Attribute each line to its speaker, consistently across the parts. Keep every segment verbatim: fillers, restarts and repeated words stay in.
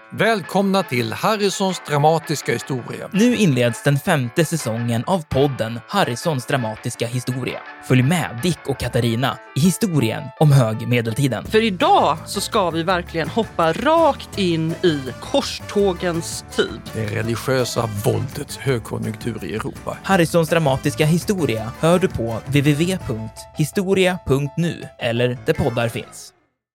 Speaker 1: Välkomna till Harrisons dramatiska historia.
Speaker 2: Nu inleds den femte säsongen av podden Harrisons dramatiska historia. Följ med Dick och Katarina i historien om högmedeltiden.
Speaker 3: För idag så ska vi verkligen hoppa rakt in i korstågens tid.
Speaker 1: Det religiösa våldets högkonjunktur i Europa.
Speaker 2: Harrisons dramatiska historia hör du på w w w punkt historia punkt nu eller där poddar finns.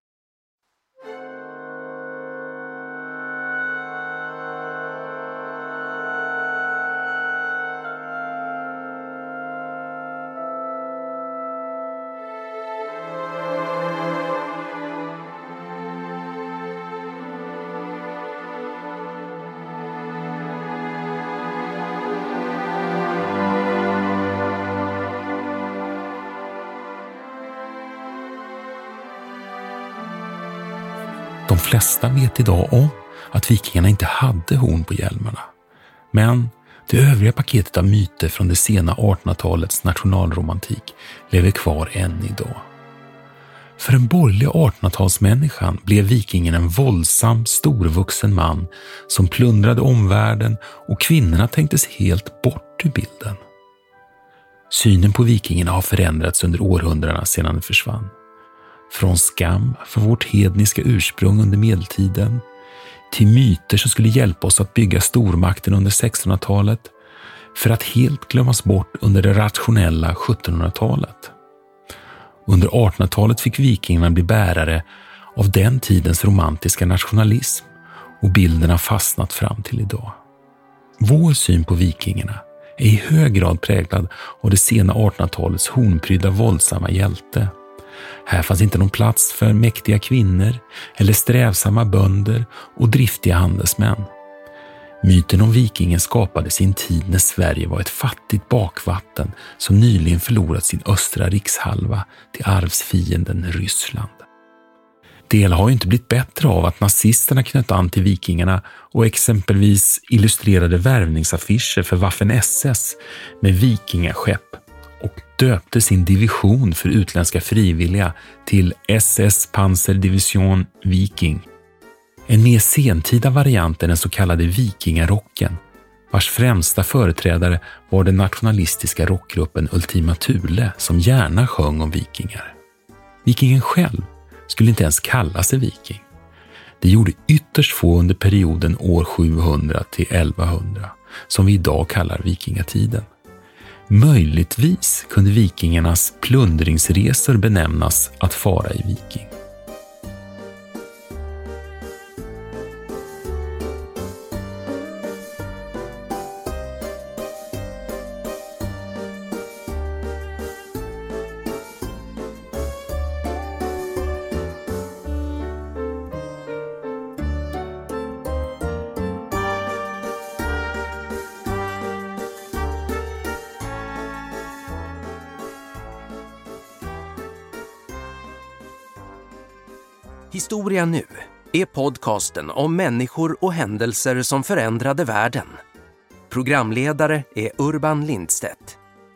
Speaker 4: De flesta vet idag om att vikingarna inte hade horn på hjälmarna. Men det övriga paketet av myter från det sena artonhundratalets nationalromantik lever kvar än idag. För den borgerliga artonhundratalsmänniskan blev vikingen en våldsam, storvuxen man som plundrade omvärlden och kvinnorna tänktes helt bort ur bilden. Synen på vikingarna har förändrats under århundradena sedan den försvann. Från skam för vårt hedniska ursprung under medeltiden till myter som skulle hjälpa oss att bygga stormakten under sextonhundratalet för att helt glömmas bort under det rationella sjuttonhundratalet. Under artonhundratalet fick vikingarna bli bärare av den tidens romantiska nationalism och bilden har fastnat fram till idag. Vår syn på vikingarna är i hög grad präglad av det sena artonhundratalets hornprydda våldsamma hjälte. Här fanns inte någon plats för mäktiga kvinnor eller strävsamma bönder och driftiga handelsmän. Myten om vikingen skapades i en tid när Sverige var ett fattigt bakvatten som nyligen förlorat sin östra rikshalva till arvsfienden Ryssland. Det har ju inte blivit bättre av att nazisterna knöt an till vikingarna och exempelvis illustrerade värvningsaffischer för Waffen S S med vikingaskepp och döpte sin division för utländska frivilliga till S S Panzerdivision Viking. En mer sentida variant är den så kallade vikingarocken, vars främsta företrädare var den nationalistiska rockgruppen Ultima Thule som gärna sjöng om vikingar. Vikingen själv skulle inte ens kalla sig viking. Det gjorde ytterst få under perioden år sjuhundra till elvahundra, som vi idag kallar vikingatiden. Möjligtvis kunde vikingarnas plundringsresor benämnas att fara i viking.
Speaker 5: Historia nu är podcasten om människor och händelser som förändrade världen. Programledare är Urban Lindstedt.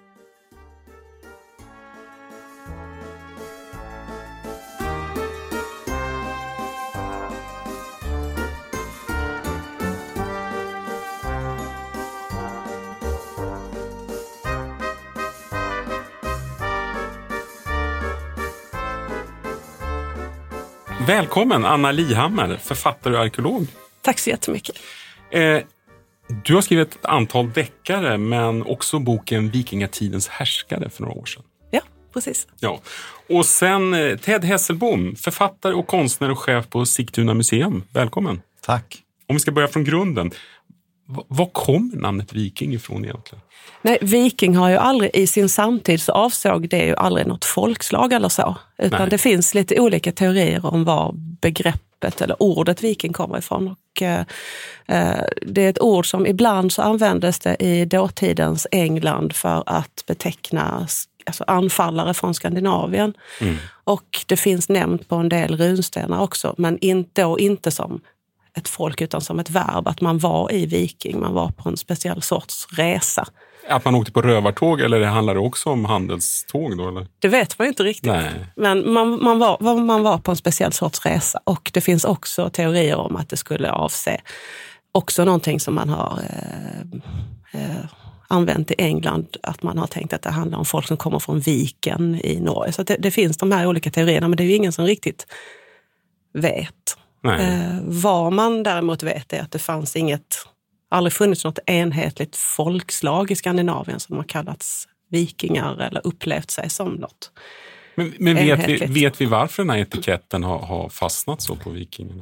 Speaker 4: Välkommen Anna Lihammar, författare och arkeolog.
Speaker 3: Tack så jättemycket.
Speaker 4: Eh, du har skrivit ett antal deckare men också boken Vikingatidens härskare för några år sedan.
Speaker 3: Ja, precis.
Speaker 4: Ja. Och sen eh, Ted Hesselbom, författare och konstnär och chef på Sigtuna museum. Välkommen.
Speaker 6: Tack.
Speaker 4: Om vi ska börja från grunden. V- vad kommer namnet viking ifrån egentligen?
Speaker 3: Nej, viking har ju aldrig, i sin samtid så avsåg det ju aldrig något folkslag eller så. Utan Nej. Det finns lite olika teorier om var begreppet eller ordet viking kommer ifrån. Och, eh, det är ett ord som ibland så användes det i dåtidens England för att beteckna alltså anfallare från Skandinavien. Mm. Och det finns nämnt på en del runstenar också, men inte och inte som ett folk utan som ett verb. Att man var i viking, man var på en speciell sorts resa.
Speaker 6: Att man åkte på rövartåg eller det handlar det också om handelståg då? Eller?
Speaker 3: Det vet man ju inte riktigt.
Speaker 6: Nej.
Speaker 3: Men man, man, var, man var på en speciell sorts resa. Och det finns också teorier om att det skulle avse också någonting som man har eh, eh, använt i England. Att man har tänkt att det handlar om folk som kommer från viken i Norge. Så det, det finns de här olika teorierna, men det är ju ingen som riktigt vet. Eh, vad man däremot vet är att det fanns inget, aldrig funnits något enhetligt folkslag i Skandinavien som har kallats vikingar eller upplevt sig som något.
Speaker 6: Men, men vet, vi, vet vi varför den här etiketten har, har fastnat så på vikingarna?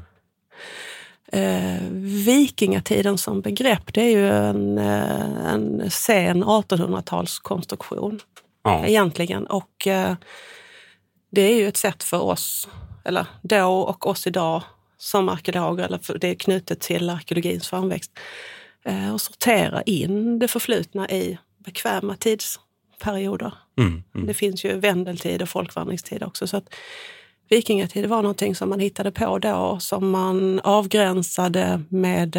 Speaker 3: Eh, vikingatiden som begrepp, det är ju en, en sen artonhundratalskonstruktion ja. egentligen. Och eh, det är ju ett sätt för oss, eller då och oss idag som arkeologer, eller för, det är knutet till arkeologins framväxt, eh, att sortera in det förflutna i bekväma tidsperioder. Mm, mm. Det finns ju vändeltid och folkvandringstid också, så att vikingatid var någonting som man hittade på då, som man avgränsade med,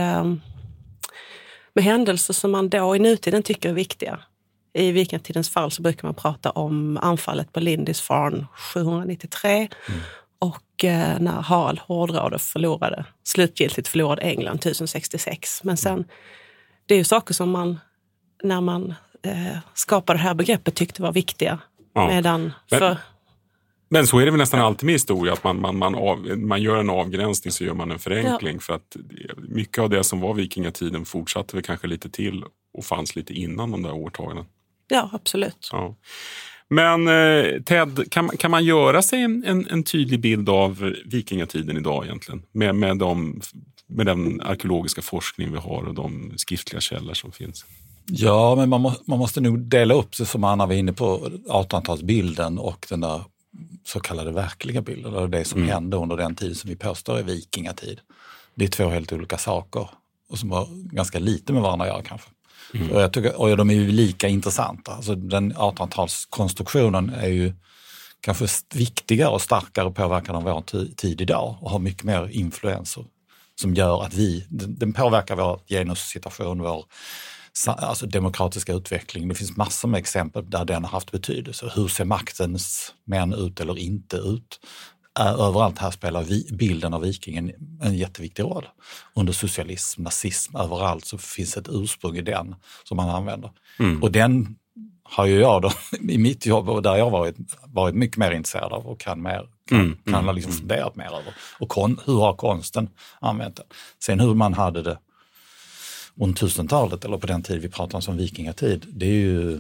Speaker 3: med händelser som man då i nutiden tycker är viktiga. I vikingatidens fall så brukar man prata om anfallet på Lindisfarne sjuhundranittiotre mm. och eh, när Harald Hårdrade förlorade, slutgiltigt förlorade England tusen-sextiosex. Men sen, det är ju saker som man, när man eh, skapade det här begreppet, tyckte var viktiga. Ja. Medan för...
Speaker 6: Men så är det väl nästan alltid med historia, att man, man, man, av, man gör en avgränsning så gör man en förenkling. Ja. För att mycket av det som var vikingatiden fortsatte väl kanske lite till och fanns lite innan de där årtalen.
Speaker 3: Ja, absolut.
Speaker 6: Ja. Men eh, Ted, kan, kan man göra sig en, en, en tydlig bild av vikingatiden idag egentligen? Med, med, de, med den arkeologiska forskning vi har och de skriftliga källor som finns.
Speaker 7: Ja, men man, må, man måste nog dela upp sig, som Anna var inne på, artonhundratalsbilden och den där så kallade verkliga bilden, eller det som mm. hände under den tid som vi påstår är vikingatid. Det är två helt olika saker och som har ganska lite med varandra att göra kanske. Mm. Och, jag tycker, och de är ju lika intressanta. Alltså den artonhundratalskonstruktionen är ju kanske viktigare och starkare påverkan av vår tid idag och har mycket mer influenser som gör att vi, den, den påverkar vår genussituation, vår alltså demokratiska utveckling. Det finns massor med exempel där den har haft betydelse. Hur ser maktens män ut eller inte ut? Överallt här spelar vi, bilden av vikingen en jätteviktig roll. Under socialism, nazism, överallt så finns ett ursprung i den som man använder. Mm. Och den har ju jag då i mitt jobb och där jag varit, varit mycket mer intresserad av och kan mer kan, mm. kan mm. liksom funderat mer över. Och kon, hur har konsten använt den? Sen hur man hade det under tusentalet eller på den tid vi pratar om som vikingatid, det är ju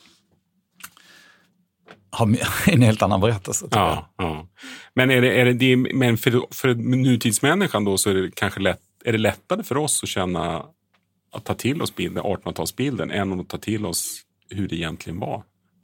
Speaker 7: har en helt annan berättelse.
Speaker 6: Ja, ja. Men, är det, är det det, men för, för nutidsmänniskan då så är det kanske lätt, är det lättare för oss att känna att ta till oss bilden, artonhundratalsbilden än att ta till oss hur det egentligen var?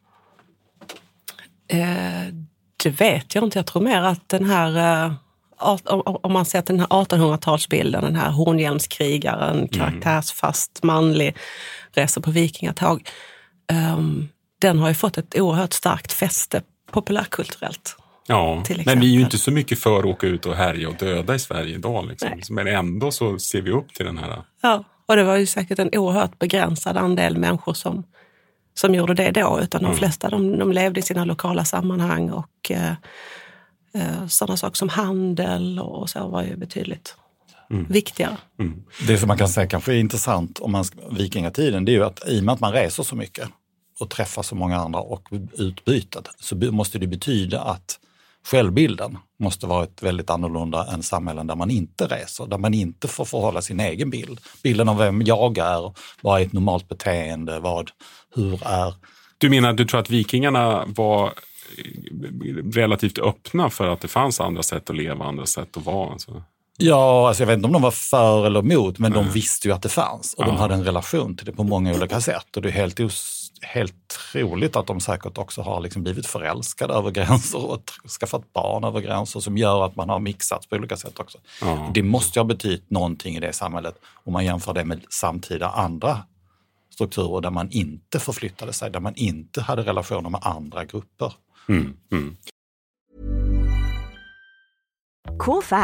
Speaker 3: Eh, det vet jag inte. Jag tror mer att den här... Eh... om man ser den här artonhundratalsbilden, den här hornhjälmskrigaren, mm. karaktärsfast manlig, reser på vikingatåg, um, den har ju fått ett oerhört starkt fäste populärkulturellt.
Speaker 6: Ja, men vi är ju inte så mycket för att åka ut och härja och döda i Sverige idag. Liksom. Men ändå så ser vi upp till den här.
Speaker 3: Ja, och det var ju säkert en oerhört begränsad andel människor som, som gjorde det då, utan de mm. flesta de, de levde i sina lokala sammanhang och eh, sådana saker som handel och så var ju betydligt mm. viktigare.
Speaker 7: Mm. Det som man kan säga kanske är intressant om man vikingatiden, det är ju att i och med att man reser så mycket och träffar så många andra och utbytet, så måste det betyda att självbilden måste vara ett väldigt annorlunda än samhällen där man inte reser, där man inte får förhålla sin egen bild. Bilden av vem jag är, vad är ett normalt beteende, vad, hur är...
Speaker 6: Du menar att du tror att vikingarna var relativt öppna för att det fanns andra sätt att leva, andra sätt att vara? Alltså.
Speaker 7: Ja, alltså jag vet inte om de var för eller emot, men Nej. de visste ju att det fanns och ja. de hade en relation till det på många olika sätt. Och det är helt, helt troligt att de säkert också har liksom blivit förälskade över gränser och skaffat barn över gränser som gör att man har mixat på olika sätt också. Ja. Det måste ju ha betytt någonting i det samhället om man jämför det med samtida andra strukturer där man inte förflyttade sig, där man inte hade relationer med andra grupper.
Speaker 6: Mm, mm.
Speaker 8: Cool fact,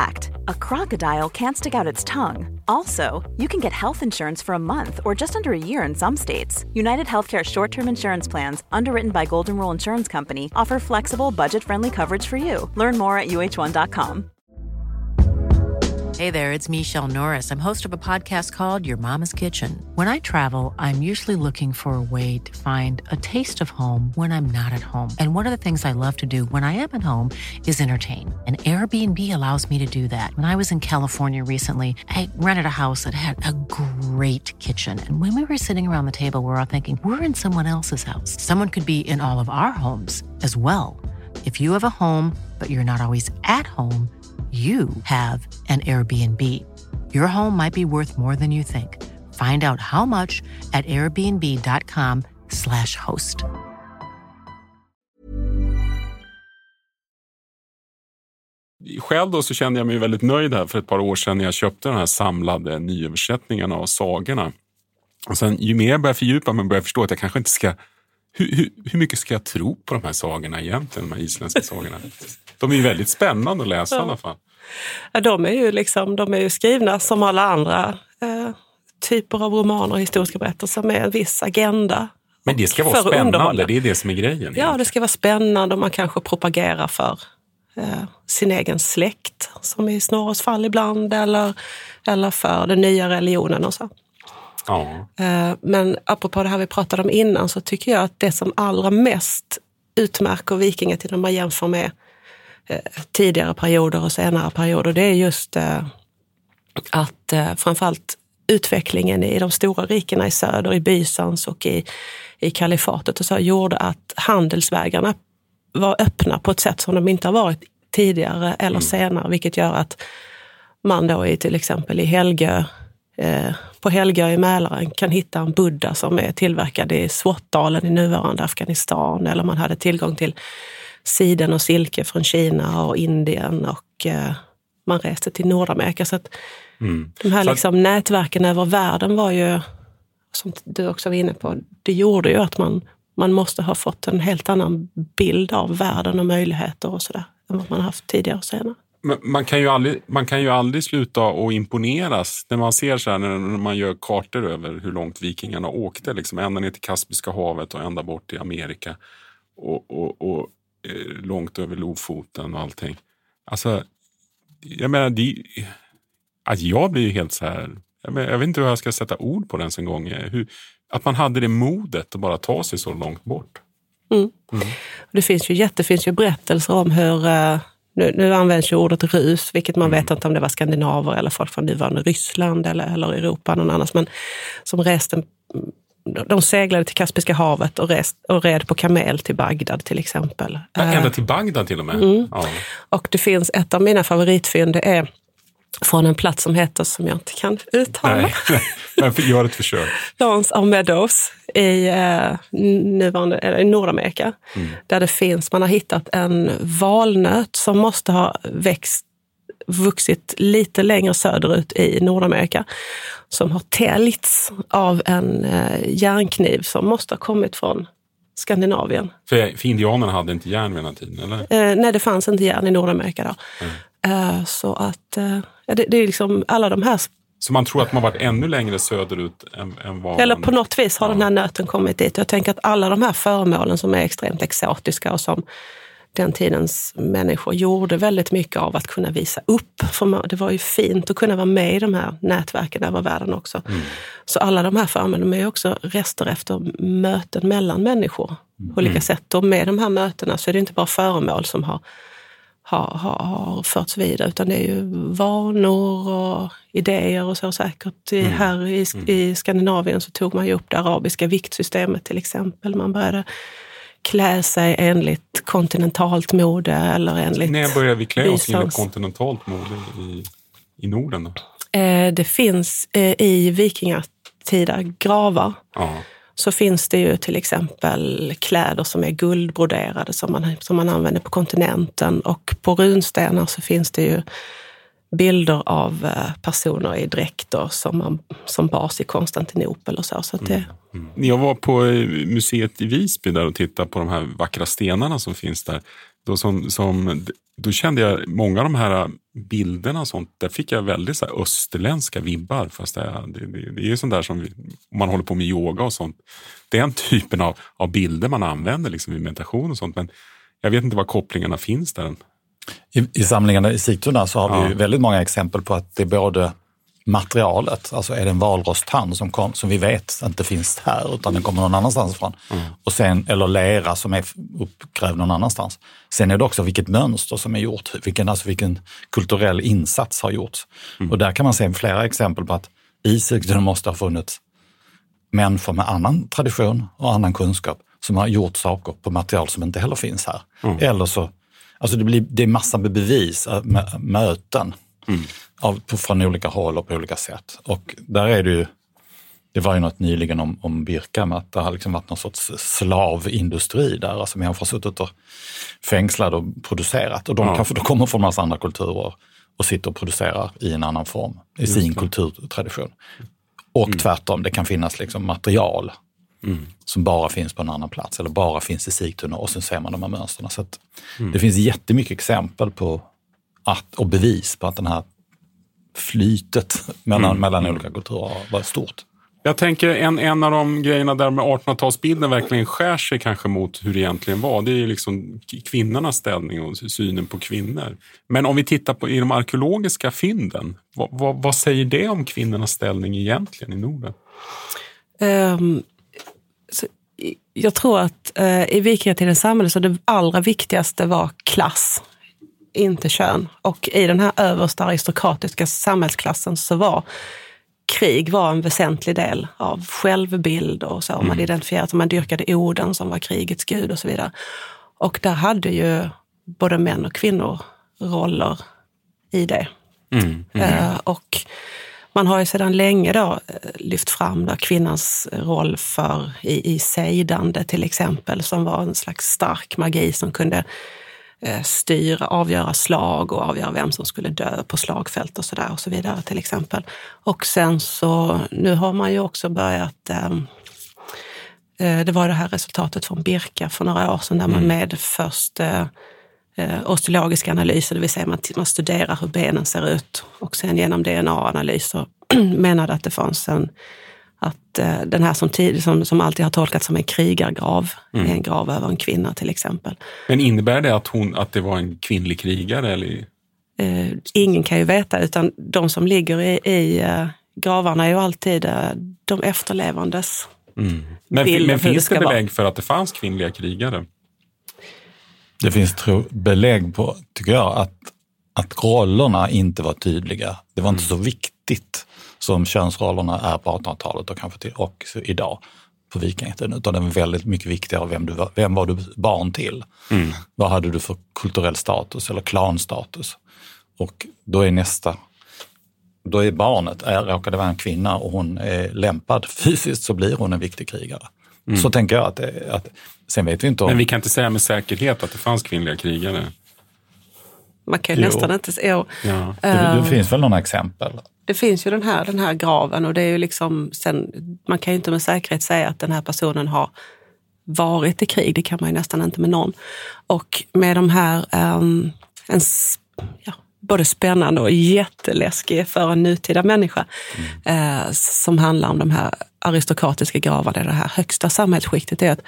Speaker 8: a crocodile can't stick out its tongue. Also, you can get health insurance for a month or just under a year in some states. United Healthcare short-term insurance plans, underwritten by Golden Rule Insurance Company, offer flexible, budget-friendly coverage for you. Learn more at U H one dot com.
Speaker 9: Hey there, it's Michelle Norris. I'm host of a podcast called Your Mama's Kitchen. When I travel, I'm usually looking for a way to find a taste of home when I'm not at home. And one of the things I love to do when I am at home is entertain. And Airbnb allows me to do that. When I was in California recently, I rented a house that had a great kitchen. And when we were sitting around the table, we were all thinking, we're in someone else's house. Someone could be in all of our homes as well. If you have a home, but you're not always at home, you have an Airbnb. Your home might be worth more than you think. Find out how much at airbnb.com slash host.
Speaker 6: Själv då så kände jag mig väldigt nöjd här för ett par år sedan när jag köpte den här samlade nyöversättningen av sagorna. Och sen ju mer jag börjar fördjupa mig börjar jag förstå att jag kanske inte ska... Hur, hur, hur mycket ska jag tro på de här sagorna egentligen, de här isländska sagorna? De är ju väldigt spännande att läsa ja. i alla fall.
Speaker 3: Ja, de är ju liksom, de är ju skrivna som alla andra eh, typer av romaner och historiska berättelser med en viss agenda.
Speaker 6: Men det ska vara spännande, det är det som är grejen. Egentligen.
Speaker 3: Ja, det ska vara spännande och man kanske propagerar för eh, sin egen släkt, som i Snorres fall ibland, eller, eller för den nya religionen och så.
Speaker 6: Ja.
Speaker 3: Men apropå det här vi pratade om innan så tycker jag att det som allra mest utmärker vikingatiden om man jämför med tidigare perioder och senare perioder, det är just att framförallt utvecklingen i de stora rikena i söder, i Bysans och i, i kalifatet och så, gjorde att handelsvägarna var öppna på ett sätt som de inte har varit tidigare eller mm. senare, vilket gör att man då i till exempel i Helgö på Helgö i Mälaren kan hitta en Buddha som är tillverkad i Swatdalen i nuvarande Afghanistan, eller man hade tillgång till siden och silke från Kina och Indien och eh, man reste till Nordamerika. Så att mm. de här liksom att... nätverken över världen var ju, som du också var inne på, det gjorde ju att man, man måste ha fått en helt annan bild av världen och möjligheter och sådär än vad man har haft tidigare och senare.
Speaker 6: Men man kan ju aldrig, man kan ju aldrig sluta att imponeras när man ser så här, när man gör kartor över hur långt vikingarna åkte, liksom ända ner till Kaspiska havet och ända bort till Amerika och, och, och eh, långt över Lofoten och allting. Alltså, jag menar, det, att jag blir ju helt så här, jag, menar, jag vet inte hur jag ska sätta ord på den en gång, hur, att man hade det modet att bara ta sig så långt bort.
Speaker 3: Mm. Mm. Det finns ju jättefinns ju berättelser om hur... Uh... Nu, nu används ju ordet rus, vilket man vet inte om det var skandinaver eller folk från nuvarande Ryssland eller, eller Europa någon annans, men som reste, de seglade till Kaspiska havet och, rest, och red på kamel till Bagdad till exempel.
Speaker 6: Ja, ända till Bagdad till och med?
Speaker 3: Mm.
Speaker 6: Ja.
Speaker 3: Och det finns ett av mina favoritfynd, det är från en plats som heter, som jag inte kan uttala.
Speaker 6: Nej, men gör ett försök.
Speaker 3: Lawns of Meadows i, eh, nuvarande, eller i Nordamerika. Mm. Där det finns, man har hittat en valnöt som måste ha växt, vuxit lite längre söderut i Nordamerika. Som har täljts av en eh, järnkniv som måste ha kommit från Skandinavien.
Speaker 6: För, för indianerna hade inte järn vid den tiden, eller?
Speaker 3: Eh, nej, det fanns inte järn i Nordamerika då. Mm. Uh, så att uh, det, det är liksom alla de här...
Speaker 6: Så man tror att man varit ännu längre söderut än, än vad
Speaker 3: Eller
Speaker 6: man...
Speaker 3: på något vis har
Speaker 6: ja.
Speaker 3: den här nöten kommit dit. Jag tänker att alla de här föremålen som är extremt exotiska och som den tidens människor gjorde väldigt mycket av att kunna visa upp. För det var ju fint att kunna vara med i de här nätverken över världen också. Mm. Så alla de här föremålen är ju också rester efter möten mellan människor på olika mm. sätt. Och med de här mötena så är det inte bara föremål som har Har, har, har förts vidare, utan det är ju vanor och idéer och så säkert. I, mm. Här i, i Skandinavien så tog man ju upp det arabiska viktsystemet till exempel. Man började klä sig enligt kontinentalt mode eller enligt...
Speaker 6: När började vi klä oss enligt kontinentalt mode i, i Norden då?
Speaker 3: Eh, det finns eh, i vikingatida gravar. Ja. Så finns det ju till exempel kläder som är guldbroderade som man, som man använder på kontinenten. Och på runstenar så finns det ju bilder av personer i dräkter som, man, som bas i Konstantinopel och så. så att det...
Speaker 6: mm. Mm. Jag var på museet i Visby där och tittade på de här vackra stenarna som finns där. Då, som, som, då kände jag många av de här bilderna och sånt, där fick jag väldigt så här österländska vibbar. Fast det är, det, det är sånt där som vi, om man håller på med yoga och sånt. Den typen av, av bilder man använder liksom i meditation och sånt. Men jag vet inte vad kopplingarna finns där.
Speaker 7: I, i samlingarna i Sigtuna så har vi
Speaker 6: Ja.
Speaker 7: ju väldigt många exempel på att det är både materialet, alltså är det en valrosttand som, kom, som vi vet inte finns här utan den kommer någon annanstans ifrån. Mm. Och sen, eller lera som är uppgrävd någon annanstans. Sen är det också vilket mönster som är gjort, vilken, alltså vilken kulturell insats har gjorts. Mm. Och där kan man se flera exempel på att i Sigtuna måste ha funnits människor med annan tradition och annan kunskap som har gjort saker på material som inte heller finns här. Mm. Eller så, alltså det blir det är massa bevis, med, möten mm. av, på, från olika håll och på olika sätt. Och där är det ju, det var ju något nyligen om, om Birka med att det har liksom varit någon sorts slavindustri där, alltså människor har suttit och fängslade och producerat. Och de ja. kanske då kommer från en massa andra kulturer och sitter och producerar i en annan form, i Just sin det. kulturtradition. Och mm. tvärtom, det kan finnas liksom material mm. som bara finns på en annan plats eller bara finns i Sigtuna och sen ser man de här mönsterna. Så att mm. det finns jättemycket exempel på att, och bevis på att den här flytet mellan, mm. mellan olika kulturer var stort.
Speaker 6: Jag tänker en, en av de grejerna där med artonhundratalsbilden verkligen skär sig kanske mot hur det egentligen var. Det är ju liksom kvinnornas ställning och synen på kvinnor. Men om vi tittar på i de arkeologiska fynden, vad, vad, vad säger det om kvinnornas ställning egentligen i Norden?
Speaker 3: Um, så, jag tror att uh, i vikingatidens samhälle så det allra viktigaste var klass, inte kön. Och i den här översta aristokratiska samhällsklassen så var krig var en väsentlig del av självbild och så. Man mm. identifierade, man dyrkade Oden som var krigets gud och så vidare. Och där hade ju både män och kvinnor roller i det. Mm. Mm. Uh, och man har ju sedan länge då lyft fram då kvinnans roll för i, i sejdande till exempel, som var en slags stark magi som kunde styra, avgöra slag och avgöra vem som skulle dö på slagfält och sådär och så vidare till exempel. Och sen så, nu har man ju också börjat, eh, det var det här resultatet från Birka för några år sedan där man med först eh, osteologiska analyser, det vill säga man, man studerar hur benen ser ut och sen genom D N A-analyser menade att det fanns en att eh, den här som, tid, som, som alltid har tolkats som en krigargrav, mm. en grav över en kvinna till exempel.
Speaker 6: Men innebär det att, hon, att det var en kvinnlig krigare? Eller?
Speaker 3: Eh, ingen kan ju veta, utan de som ligger i, i eh, gravarna är ju alltid eh, de efterlevandes
Speaker 6: mm. Men, bild. Men finns det, det belägg vara. för att det fanns kvinnliga krigare?
Speaker 7: Det finns tro, belägg på, tycker jag, att, att rollerna inte var tydliga. Det var inte mm. så viktigt som könsrollerna är på artonhundratalet och kanske till, och idag på vikingatiden, utan det är väldigt mycket viktigare vem, du var, vem var du barn till. Mm. Vad hade du för kulturell status eller klanstatus? Och då är nästa, då är barnet, är, råkar det vara en kvinna och hon är lämpad fysiskt, så blir hon en viktig krigare. Mm. Så tänker jag att, det, att sen vet vi inte om...
Speaker 6: Men vi kan inte säga med säkerhet att det fanns kvinnliga krigare.
Speaker 3: Man kan ju nästan inte säga...
Speaker 7: Ja. Det, det finns väl några exempel?
Speaker 3: Det finns ju den här, den här graven och det är ju liksom, sen, man kan ju inte med säkerhet säga att den här personen har varit i krig, det kan man ju nästan inte med någon. Och med de här, um, en, ja, både spännande och jätteläskig för en nutida människa mm. eh, som handlar om de här aristokratiska gravarna, det här högsta samhällsskiktet, är att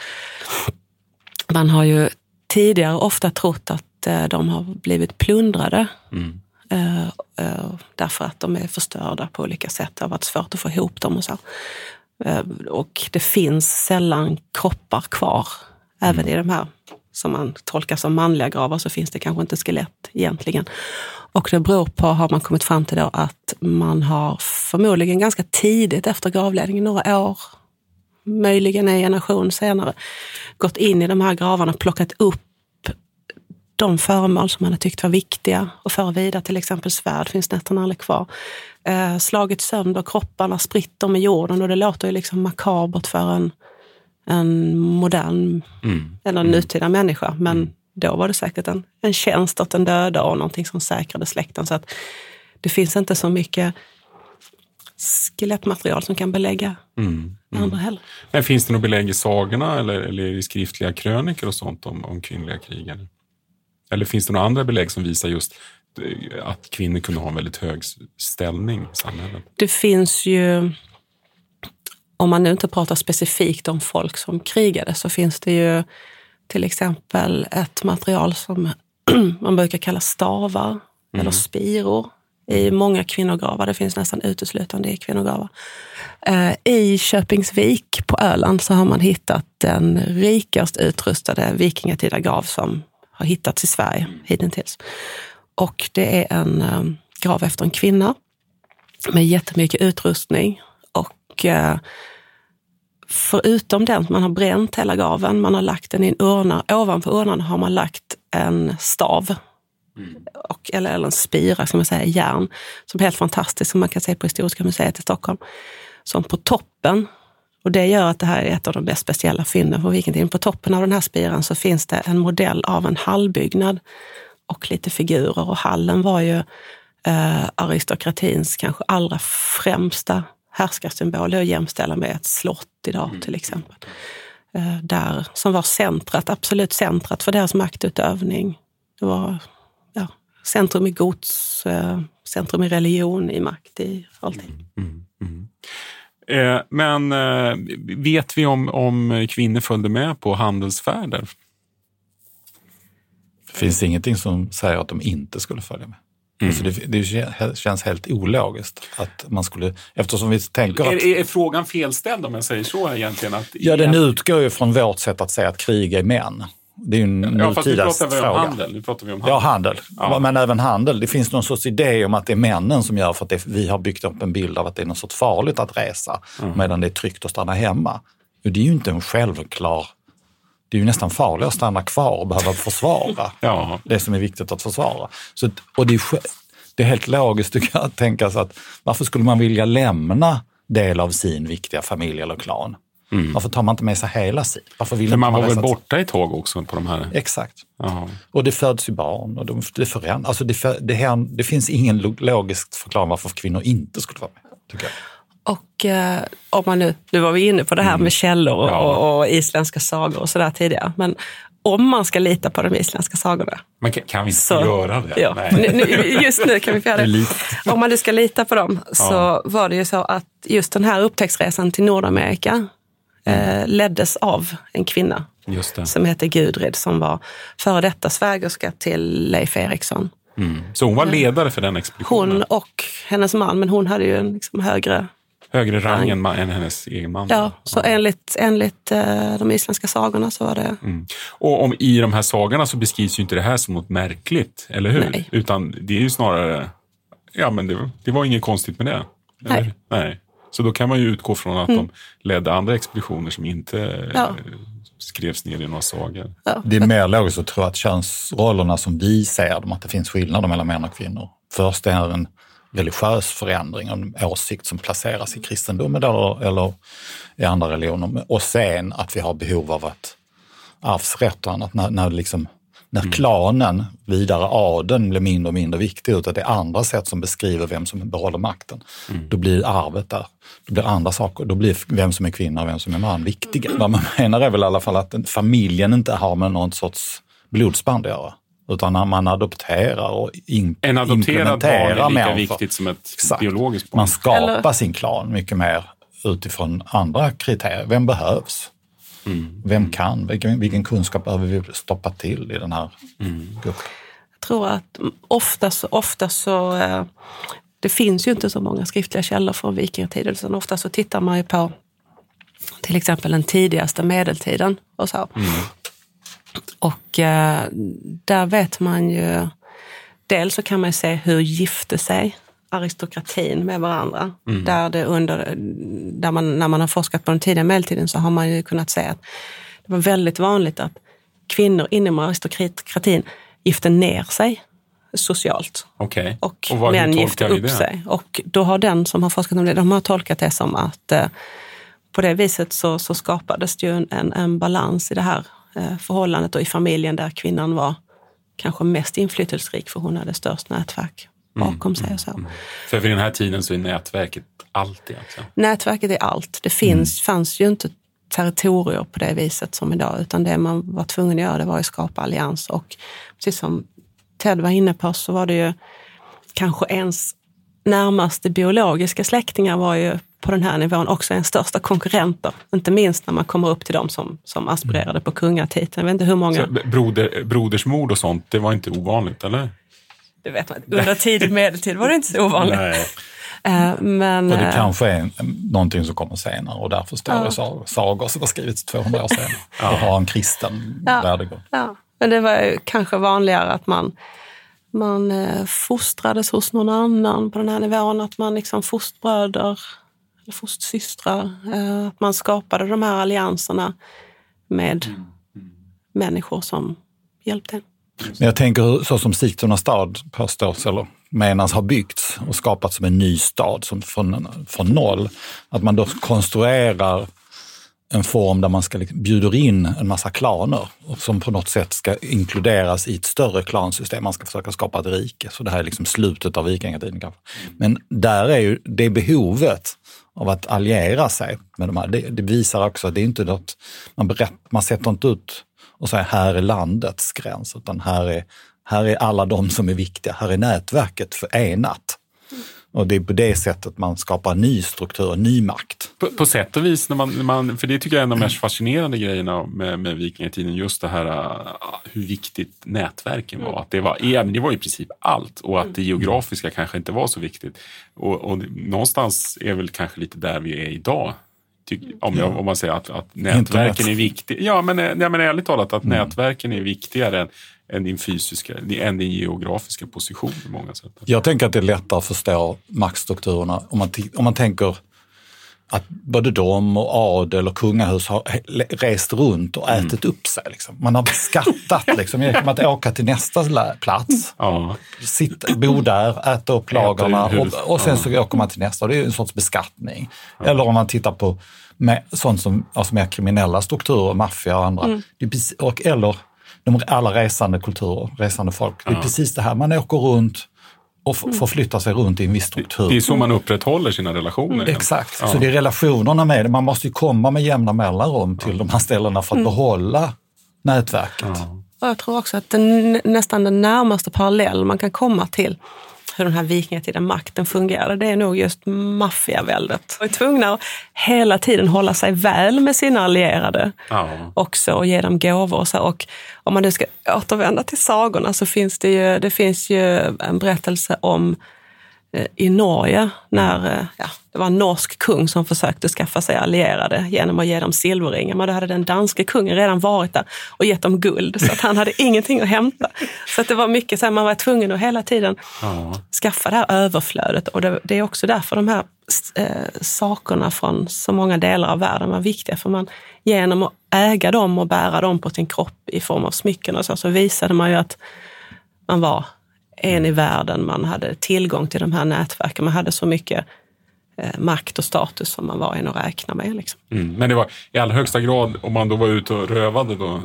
Speaker 3: man har ju tidigare ofta trott att eh, de har blivit plundrade. Mm. Uh, uh, därför att de är förstörda på olika sätt. Det har varit svårt att få ihop dem och så. Uh, och det finns sällan kroppar kvar. Mm. Även i de här som man tolkar som manliga gravar så finns det kanske inte skelett egentligen. Och det beror på, har man kommit fram till då, att man har förmodligen ganska tidigt efter gravläggningen, några år, möjligen en generation senare, gått in i de här gravarna, plockat upp de föremål som man har tyckt var viktiga och föra vidare, till exempel svärd finns nästan aldrig kvar. Eh, slagit sönder kropparna, spritt dem i jorden, och det låter ju liksom makabert för en, en modern mm. eller en nutida mm. människa. Men mm. då var det säkert en, en tjänst åt den döda och någonting som säkrade släkten. Så att det finns inte så mycket skelettmaterial som kan belägga mm. Mm. andra heller.
Speaker 6: Men finns det något belägg i sagorna eller, eller i skriftliga krönikor och sånt om, om kvinnliga krigare? Eller finns det några andra belägg som visar just att kvinnor kunde ha en väldigt hög ställning i samhället?
Speaker 3: Det finns ju, om man nu inte pratar specifikt om folk som krigade, så finns det ju till exempel ett material som man brukar kalla stavar mm. eller spiror i många kvinnogravar. Det finns nästan uteslutande i kvinnogravar. Eh, I Köpingsvik på Öland så har man hittat den rikast utrustade vikingatida grav som har hittats i Sverige hittills. Och det är en eh, grav efter en kvinna med jättemycket utrustning. Och eh, förutom den, man har bränt hela graven, man har lagt den i en urna. Ovanför urnan har man lagt en stav. Mm. Och, eller, eller en spira, som man säger, järn. Som är helt fantastisk, som man kan se på Historiska museet i Stockholm. Som på toppen, och det gör att det här är ett av de mest speciella fynden på vikingtiden. På toppen av den här spiran så finns det en modell av en hallbyggnad och lite figurer. Och hallen var ju eh, aristokratins kanske allra främsta härskarsymbol. Det är att jämställa med ett slott idag till exempel. Eh, där, som var centrat, absolut centrat för deras maktutövning. Det var ja, centrum i gods, eh, centrum i religion, i makt, i allting.
Speaker 6: Mm, mm, mm. Eh, men eh, vet vi om, om kvinnor följde med på handelsfärder?
Speaker 7: Det finns ingenting som säger att de inte skulle följa med. Mm. Alltså det, det känns helt ologiskt att man skulle, eftersom vi tänker att...
Speaker 6: Är, är frågan felställd om jag säger så egentligen? Att
Speaker 7: ja, den utgår ju från vårt sätt att säga att krig är män. Det är ju en
Speaker 6: ja, fast nu pratar vi om
Speaker 7: fråga.
Speaker 6: handel. Nu pratar vi om handel.
Speaker 7: Ja, handel.
Speaker 6: Ja.
Speaker 7: Men även handel. Det finns någon sorts idé om att det är männen som gör, för att det, vi har byggt upp en bild av att det är något sorts farligt att resa, mm. medan det är tryggt att stanna hemma. Och det är ju inte en självklar... Det är ju nästan farligt att stanna kvar och behöva försvara
Speaker 6: ja.
Speaker 7: det som är viktigt att försvara. Så, och det är, det är helt logiskt att tänka sig att varför skulle man vilja lämna del av sin viktiga familj eller klan? Mm. Varför tar man inte med sig hela sin? Varför vill
Speaker 6: För man,
Speaker 7: man
Speaker 6: var väl borta ett tag också på de här?
Speaker 7: Exakt.
Speaker 6: Aha.
Speaker 7: Och det föds ju barn och de, det förändras. Alltså det, för, det, här, det finns ingen logisk förklaring varför kvinnor inte skulle vara med, tycker jag.
Speaker 3: Och eh, om man nu, nu var vi inne på det här med källor och, ja. och, och isländska sagor och sådär tidigare. Men om man ska lita på de isländska sagorna.
Speaker 6: Men kan, kan vi inte så, göra det?
Speaker 3: Ja, nu, nu, just nu kan vi göra det. Om man nu ska lita på dem så ja. var det ju så att just den här upptäcktsresan till Nordamerika eh, leddes av en kvinna.
Speaker 6: Just det.
Speaker 3: Som heter Gudrid, som var före detta svägerska till Leif Eriksson.
Speaker 6: Mm. Så hon var ledare för den expeditionen?
Speaker 3: Hon och hennes man, men hon hade ju en liksom högre...
Speaker 6: Högre rang än, än hennes egen man?
Speaker 3: Ja, så ja. enligt, enligt uh, de isländska sagorna så var det...
Speaker 6: Mm. Och om, i de här sagorna så beskrivs ju inte det här som något märkligt, eller hur?
Speaker 3: Nej.
Speaker 6: Utan det är ju snarare... Ja, men det, det var inget konstigt med det.
Speaker 3: Nej.
Speaker 6: Nej. Så då kan man ju utgå från att mm. de ledde andra expeditioner som inte...
Speaker 3: Ja.
Speaker 6: skrevs ner i några sagor.
Speaker 3: Ja.
Speaker 7: Det är mer logiskt att tro att könsrollerna som vi ser dem, att det finns skillnader mellan män och kvinnor. Först är det en religiös förändring, en åsikt som placeras i kristendomen eller, eller i andra religioner. Och sen att vi har behov av att arvsrätt och annat. När, när, liksom, när mm. klanen, vidare adeln, blir mindre och mindre viktig, utan att det är andra sätt som beskriver vem som behåller makten. Mm. Då blir arvet där. Då blir andra saker. Då blir vem som är kvinna och vem som är man viktiga. Vad man menar är väl i alla fall att familjen inte har med någon sorts blodsband att göra. Utan när man adopterar och in,
Speaker 6: en adopterad barn är lika
Speaker 7: människor.
Speaker 6: Viktigt som ett
Speaker 7: Exakt.
Speaker 6: biologiskt barn.
Speaker 7: Man skapar
Speaker 3: Eller...
Speaker 7: sin klan mycket mer utifrån andra kriterier. Vem behövs? Mm. Vem kan? Vilken, vilken kunskap behöver vi stoppa till i den här mm. gruppen?
Speaker 3: Jag tror att ofta så, ofta så eh, det finns ju inte så många skriftliga källor från vikingatiden, utan ofta så tittar man ju på till exempel den tidigaste medeltiden och så. Mm. Och eh, där vet man ju, dels så kan man se hur gifte sig aristokratin med varandra. Mm. Där det under, där man, när man har forskat på den tidiga medeltiden så har man ju kunnat se att det var väldigt vanligt att kvinnor inom aristokratin gifte ner sig socialt.
Speaker 6: Okay.
Speaker 3: Och,
Speaker 6: och vad,
Speaker 3: män gifte upp sig. Och då har den som har forskat om det, de har tolkat det som att eh, på det viset så, så skapades det ju en, en, en balans i det här eh, förhållandet och i familjen där kvinnan var kanske mest inflytelserik, för hon hade störst nätverk bakom sig och så. Mm.
Speaker 6: För vid den här tiden så är nätverket allt egentligen?
Speaker 3: Nätverket är allt. Det finns, mm. fanns ju inte territorier på det viset som idag, utan det man var tvungen att göra det var att skapa allians. Och precis som Ted var inne på så var det ju kanske ens närmaste biologiska släktingar var ju på den här nivån också en största konkurrenter. Inte minst när man kommer upp till dem som, som aspirerade på kungatiteln. Jag vet inte hur många...
Speaker 6: Så broder, brodersmord och sånt, det var inte ovanligt, eller?
Speaker 3: Det vet man. Under tidig medeltid var det inte så ovanligt.
Speaker 6: Nej.
Speaker 3: Uh, men,
Speaker 7: och det
Speaker 3: uh,
Speaker 7: kanske är någonting som kommer senare och därför står
Speaker 3: ja.
Speaker 7: det sag- sagor som har skrivits tvåhundra år senare ja. och har en kristen
Speaker 3: ja.
Speaker 7: värdegrund.
Speaker 3: Ja. Men det var ju kanske vanligare att man, man uh, fostrades hos någon annan på den här nivån, att man liksom fosterbröder eller fostsystrar, uh, att man skapade de här allianserna med mm. Mm. människor som hjälpte en.
Speaker 7: Men jag tänker så som Sigtuna stad påstås eller menas ha byggts och skapats som en ny stad som från, från noll. Att man då konstruerar en form där man ska liksom bjuder in en massa klaner och som på något sätt ska inkluderas i ett större klansystem. Man ska försöka skapa ett rike. Så det här är liksom slutet av vikingatiden kanske. Men där är ju det behovet av att alliera sig med de här. Det, det visar också att det är inte något, man, berätt, man sätter inte ut och säger här är landets gräns, utan här är, här är alla de som är viktiga. Här är nätverket förenat. Mm. Och det är på det sättet man skapar en ny struktur, en ny makt.
Speaker 6: På, på sätt och vis, när man, när man, för det tycker jag är en av de mest fascinerande grejerna med, med vikingatiden, just det här uh, hur viktigt nätverken var. Att det var, ja, det var i princip allt och att det geografiska kanske inte var så viktigt. Och, och någonstans är väl kanske lite där vi är idag. Om, jag, om man säger att, att nätverken är viktiga. Ja, men, ja, men ärligt talat att mm. nätverken är viktigare än, än din fysiska, än din geografiska position på många sätt.
Speaker 7: Jag tänker att det är lättare att förstå maktstrukturerna om man, om man tänker att både de och adel och kungahus har rest runt och ätit mm. upp sig. Liksom. Man har skattat liksom, genom att åka till nästa plats,
Speaker 6: ja.
Speaker 7: sitta, bo där, äta upp lagarna och, och sen så åker man till nästa. Det är en sorts beskattning. Ja. Eller om man tittar på med, sånt som alltså mer kriminella strukturer, maffia och andra. Mm. Det är, och, eller de, alla resande kulturer, resande folk. Det är ja. precis det här. Man åker runt och f- får flytta sig runt i en viss struktur.
Speaker 6: Det är så man upprätthåller sina relationer.
Speaker 7: Mm. Exakt, ja. Så det är relationerna med det. Man måste ju komma med jämna mellanrum till ja. de här ställena för att mm. behålla nätverket. Ja.
Speaker 3: Och jag tror också att den, nästan den närmaste parallell man kan komma till hur den här vikingatiden makten fungerade, det är nog just maffiaväldet. De är tvungna att hela tiden hålla sig väl med sina allierade ja. också och ge dem gåvor och så. Och om man nu ska återvända till sagorna så finns det ju, det finns ju en berättelse om eh, i Norge när eh, ja, det var en norsk kung som försökte skaffa sig allierade genom att ge dem silverringar. Men då hade den danska kungen redan varit där och gett dem guld så att han hade ingenting att hämta. Så att det var mycket så här, man var tvungen att hela tiden ja. skaffa det här överflödet. Och det, det är också därför de här eh, sakerna från så många delar av världen var viktiga. För man genom att äga dem och bära dem på sin kropp i form av smycken och så, så visade man ju att man var en i världen. Man hade tillgång till de här nätverken. Man hade så mycket eh, makt och status som man var en att räkna med. Liksom.
Speaker 6: Mm, men det var i allra högsta grad, om man då var ute och rövade då,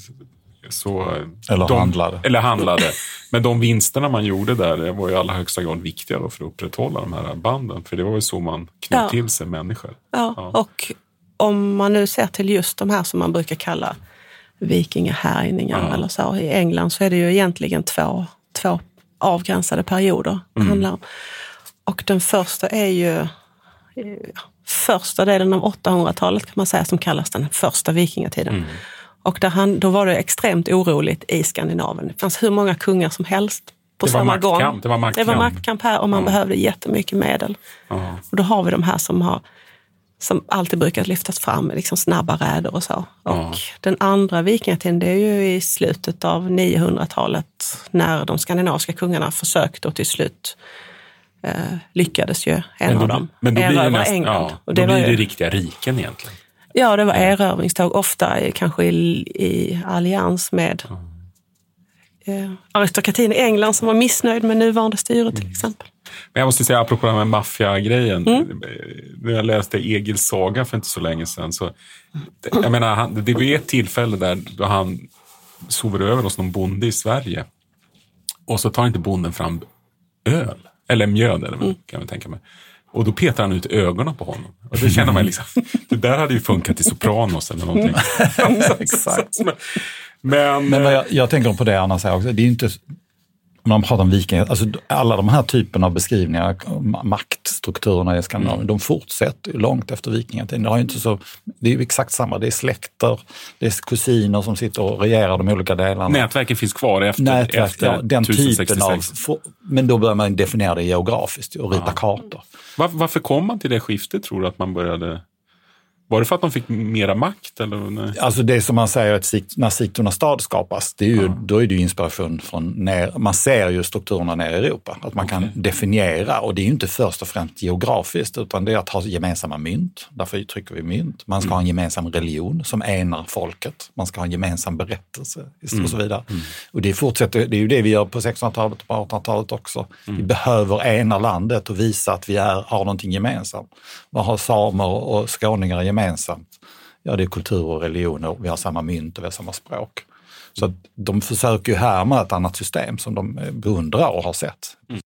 Speaker 6: så...
Speaker 7: Eller
Speaker 6: de,
Speaker 7: handlade.
Speaker 6: Eller handlade. Men de vinsterna man gjorde där, det var i allra högsta grad viktiga då för att upprätthålla de här banden. För det var ju så man knöt ja. till sig människor.
Speaker 3: Ja. ja, och om man nu ser till just de här som man brukar kalla vikingahärjningar ja. eller så i England, så är det ju egentligen två, två avgränsade perioder det mm. handlar om. Och den första är ju ja, första delen av åttahundratalet kan man säga, som kallas den första vikingatiden. Mm. Och där han, då var det extremt oroligt i Skandinavien. Det fanns hur många kungar som helst på
Speaker 6: det
Speaker 3: samma gång.
Speaker 6: Det var maktkamp.
Speaker 3: Det var maktkamp här och man ja. behövde jättemycket medel. Ja. Och då har vi de här som har som alltid brukar lyftas fram, liksom snabba räder och så. Och ja. den andra vikingatiden, det är ju i slutet av niohundratalet när de skandinaviska kungarna försökte och till slut eh, lyckades ju en
Speaker 6: då,
Speaker 3: av dem
Speaker 6: men då blir det, näst,
Speaker 3: England.
Speaker 6: Ja,
Speaker 3: och
Speaker 6: det
Speaker 3: det
Speaker 6: blir
Speaker 3: var ju,
Speaker 6: det riktiga riken egentligen.
Speaker 3: Ja, det var erövringståg, ofta i, kanske i, i allians med mm. eh, aristokratin i England som var missnöjd med nuvarande styre till exempel.
Speaker 6: Men jag måste säga, apropå den här maffia-grejen, mm. när jag läste Egils saga för inte så länge sedan, så jag menar, han, det var ett tillfälle där då han sover över hos någon bonde i Sverige och så tar inte bonden fram öl, eller mjöd eller vad mm. kan jag tänka mig. Och då petar han ut ögonen på honom. Och det känner man liksom, Det där hade ju funkat i Sopranos eller någonting.
Speaker 7: Exakt.
Speaker 6: Men,
Speaker 7: Men jag, jag tänker på det Anna säger också, det är ju inte, om man pratar om vikingar, alltså alla de här typerna av beskrivningar, maktstrukturerna i Skandinavien, mm. de fortsätter ju långt efter vikingatiden. Det har ju inte så, det är ju exakt samma, det är släkter, det är kusiner som sitter och regerar de olika delarna.
Speaker 6: Nätverken finns kvar efter,
Speaker 7: Nätverk,
Speaker 6: efter
Speaker 7: ja, den typen av,
Speaker 6: for,
Speaker 7: men då börjar man definiera det geografiskt och rita ja. kartor.
Speaker 6: Var, varför kom man till det skiftet, tror du, att man började... Var det för att de fick mera makt? Eller? Nej.
Speaker 7: Alltså det som man säger att när Sigtuna stad skapas, det är ju, ja. då är det ju inspiration från ner, man ser ju strukturerna ner i Europa. Att man okay. kan definiera, och det är ju inte först och främst geografiskt, utan det är att ha gemensamma mynt. Därför trycker vi mynt. Man ska mm. ha en gemensam religion som enar folket. Man ska ha en gemensam berättelse och så vidare. Mm. Och det fortsätter, det är ju det vi gör på sextonhundratalet och på artonhundratalet också. Mm. Vi behöver ena landet och visa att vi är, har någonting gemensamt. Man har samer och skåningar gemensamt. Gemensamt. Ja, det är kultur och religion och vi har samma mynt och vi har samma språk. Så att de försöker ju härma ett annat system som de beundrar och har sett. Mm.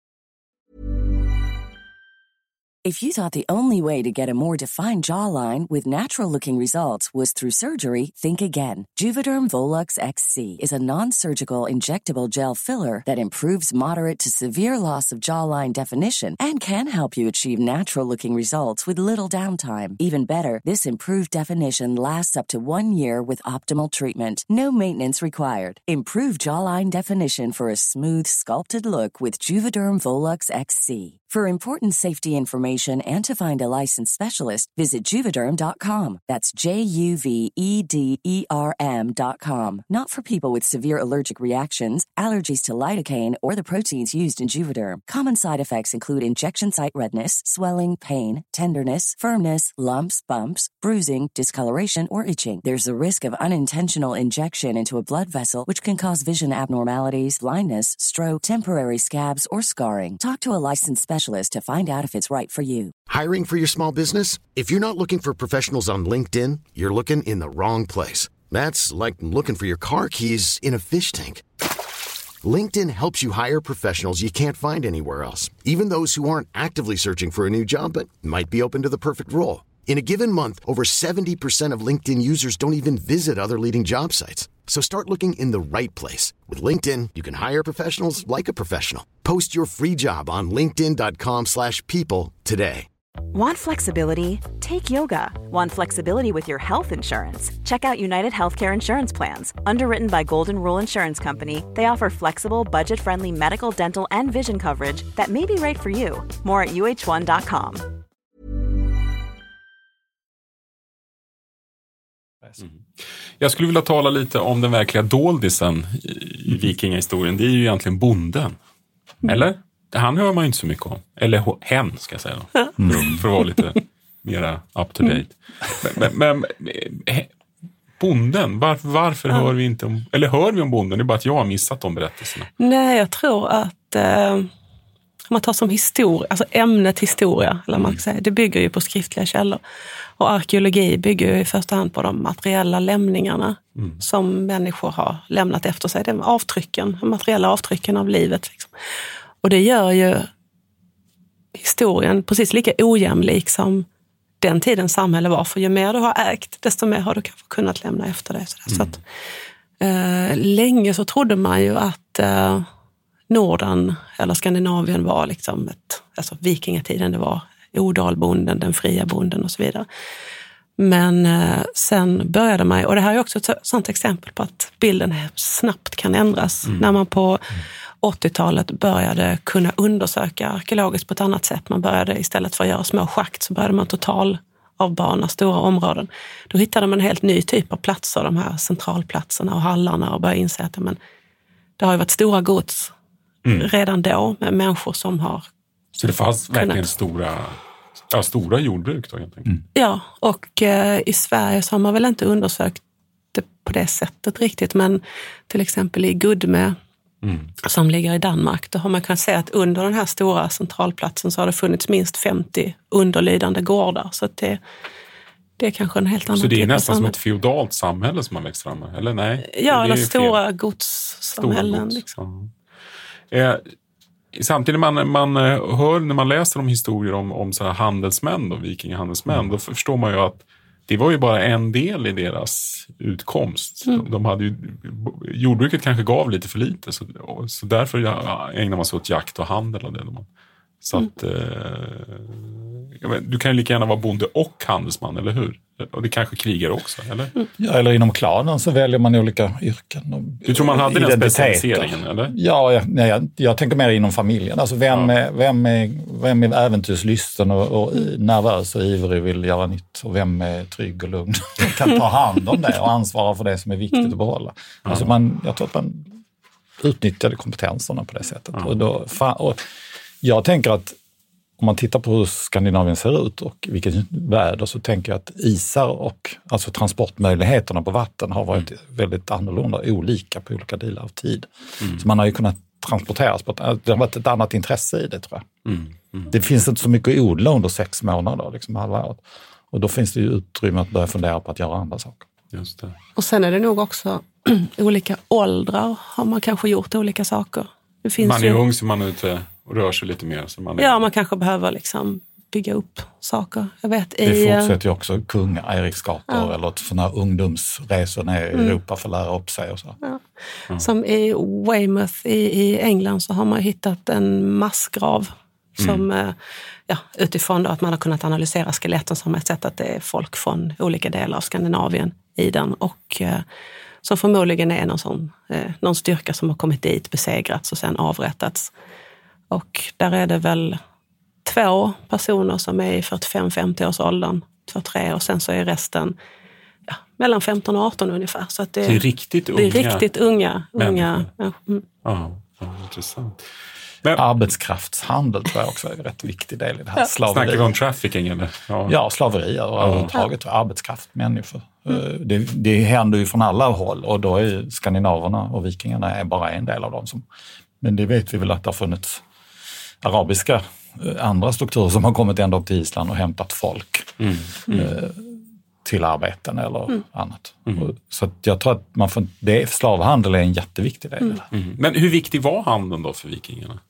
Speaker 10: If you thought the only way to get a more defined jawline with natural-looking results was through surgery, think again. Juvederm Volux X C is a non-surgical injectable gel filler that improves moderate to severe loss of jawline definition and can help you achieve natural-looking results with little downtime. Even better, this improved definition lasts up to one year with optimal treatment. No maintenance required. Improve jawline definition for a smooth, sculpted look with Juvederm Volux X C. For important safety information and to find a licensed specialist, visit Juvederm dot com. That's J U V E D E R M dot com. Not for people with severe allergic reactions, allergies to lidocaine, or the proteins used in Juvederm. Common side effects include injection site redness, swelling, pain, tenderness, firmness, lumps, bumps, bruising, discoloration, or itching. There's a risk of unintentional injection into a blood vessel, which can cause vision abnormalities, blindness, stroke, temporary scabs, or scarring. Talk to a licensed specialist to find out if it's right for you.
Speaker 11: Hiring for your small business? If you're not looking for professionals on LinkedIn, you're looking in the wrong place. That's like looking for your car keys in a fish tank. LinkedIn helps you hire professionals you can't find anywhere else, even those who aren't actively searching for a new job but might be open to the perfect role. In a given month, over seventy percent of LinkedIn users don't even visit other leading job sites. So start looking in the right place. With LinkedIn, you can hire professionals like a professional. Post your free job on linkedin dot com slash people today.
Speaker 8: Want flexibility? Take yoga. Want flexibility with your health insurance? Check out United Healthcare Insurance Plans. Underwritten by Golden Rule Insurance Company, they offer flexible, budget-friendly medical, dental, and vision coverage that may be right for you. More at U H one dot com.
Speaker 6: Mm. Jag skulle vilja tala lite om den verkliga doldisen i vikingahistorien. Det är ju egentligen bonden. Mm. Eller? Han hör man ju inte så mycket om. Eller hen, ska jag säga. Mm. För, för att vara lite mera up to date. Mm. Men, men, men bonden, var, varför ja. hör vi inte om... Eller hör vi om bonden? Det är bara att jag har missat de berättelserna.
Speaker 3: Nej, jag tror att... Eh, om man tar som historia, alltså ämnet historia, eller man kan säga, det bygger ju på skriftliga källor. Och arkeologi bygger ju i första hand på de materiella lämningarna mm. som människor har lämnat efter sig. Det är avtrycken, de materiella avtrycken av livet. Liksom. Och det gör ju historien precis lika ojämlik som den tidens samhälle var. För ju mer du har ägt, desto mer har du kanske kunnat lämna efter dig. Mm. Så att, eh, länge så trodde man ju att eh, Norden eller Skandinavien var liksom ett, alltså vikingatiden, det var odalbonden, den fria bonden och så vidare. Men eh, sen började man, och det här är också ett sånt exempel på att bilden snabbt kan ändras. Mm. När man på åttiotalet började kunna undersöka arkeologiskt på ett annat sätt. Man började istället för att göra små schakt så började man total avbana stora områden. Då hittade man en helt ny typ av platser, de här centralplatserna och hallarna, och började inse att men, det har ju varit stora gods mm. redan då med människor som har...
Speaker 6: Så det fanns verkligen stora, ja, stora jordbruk då egentligen? Mm.
Speaker 3: Ja, och eh, i Sverige så har man väl inte undersökt det på det sättet riktigt, men till exempel i Gudme mm. som ligger i Danmark, då har man kunnat se att under den här stora centralplatsen så har det funnits minst femtio underlydande gårdar, så att det, det är kanske en helt annan.
Speaker 6: Så det är nästan som ett feodalt samhälle som har växt fram, eller nej?
Speaker 3: Ja, eller stora godssamhällen.
Speaker 6: Gods.
Speaker 3: Liksom.
Speaker 6: Ja. Eh, Samtidigt man, man hör när man läser om historier om, om så här handelsmän, då, vikingahandelsmän, mm. då förstår man ju att det var ju bara en del i deras utkomst. Mm. De, de hade ju, jordbruket kanske gav lite för lite, så, så därför ja, ägnar man sig åt jakt och handel och det. Så mm. att, eh, du kan ju lika gärna vara bonde och handelsman, eller hur? Och det kanske krigar också, eller?
Speaker 7: Mm. Ja, eller inom klanen så väljer man olika yrken. Och
Speaker 6: du tror man hade den specialiseringen, eller?
Speaker 7: Ja, jag, nej, jag, jag tänker mer inom familjen. Alltså vem, ja. är, vem, är, vem är äventyrslysten och, och nervös och ivrig vill göra nytt? Och vem är trygg och lugn och kan ta hand om det och ansvara för det som är viktigt mm. att behålla? Alltså man, jag tror att man utnyttjade kompetenserna på det sättet. Ja. Och då, och jag tänker att om man tittar på hur Skandinavien ser ut och vilket väder, så tänker jag att isar och alltså transportmöjligheterna på vatten har varit mm. väldigt annorlunda, olika på olika delar av tid. Mm. Så man har ju kunnat transporteras på ett, det har varit ett annat intresse i det, tror jag. Mm. Mm. Det finns inte så mycket att odla under sex månader, liksom halva året. Och då finns det ju utrymme att börja fundera på att göra andra saker.
Speaker 6: Just det.
Speaker 3: Och sen är det nog också olika åldrar har man kanske gjort olika saker. Det finns
Speaker 6: man är
Speaker 3: ju...
Speaker 6: ung så man är ute och rör sig lite mer. Så man är...
Speaker 3: Ja, man kanske behöver liksom bygga upp saker. Jag vet,
Speaker 7: det
Speaker 3: i...
Speaker 7: fortsätter ju också kunga Eriksgator ja. eller sådana ungdomsresor ner i mm. Europa för att lära upp sig och så.
Speaker 3: Ja. Mm. Som i Weymouth i, i England så har man hittat en massgrav som mm. ja, utifrån då att man har kunnat analysera skeletten som ett sätt att det är folk från olika delar av Skandinavien i den och eh, som förmodligen är någon, sån, eh, någon styrka som har kommit dit, besegrats och sen avrättats. Och där är det väl två personer som är i fyrtiofem femtio års åldern, två, tre, och sen så är resten ja, mellan femton och arton ungefär. Så att det,
Speaker 6: det är riktigt unga.
Speaker 3: Det är riktigt unga. unga ja, mm.
Speaker 6: ja, ja, intressant.
Speaker 7: Men, arbetskraftshandel tror jag också är en rätt viktig del i det här.
Speaker 3: Ja.
Speaker 7: Slaveri.
Speaker 6: Snackar vi om trafficking eller? Ja,
Speaker 7: ja slaveri och överhuvudtaget ja. arbetskraft, människor. Mm. Det, det händer ju från alla håll och då är skandinaverna och vikingarna är bara en del av dem. Som, men det vet vi väl att det har funnits arabiska andra strukturer som har kommit ända upp till Island och hämtat folk mm. Mm. Eh, till arbeten eller mm. annat. Mm. Så att jag tror att man får, det, slavhandel är en jätteviktig del. Mm.
Speaker 6: Mm. Men hur viktig var handeln då för vikingarna?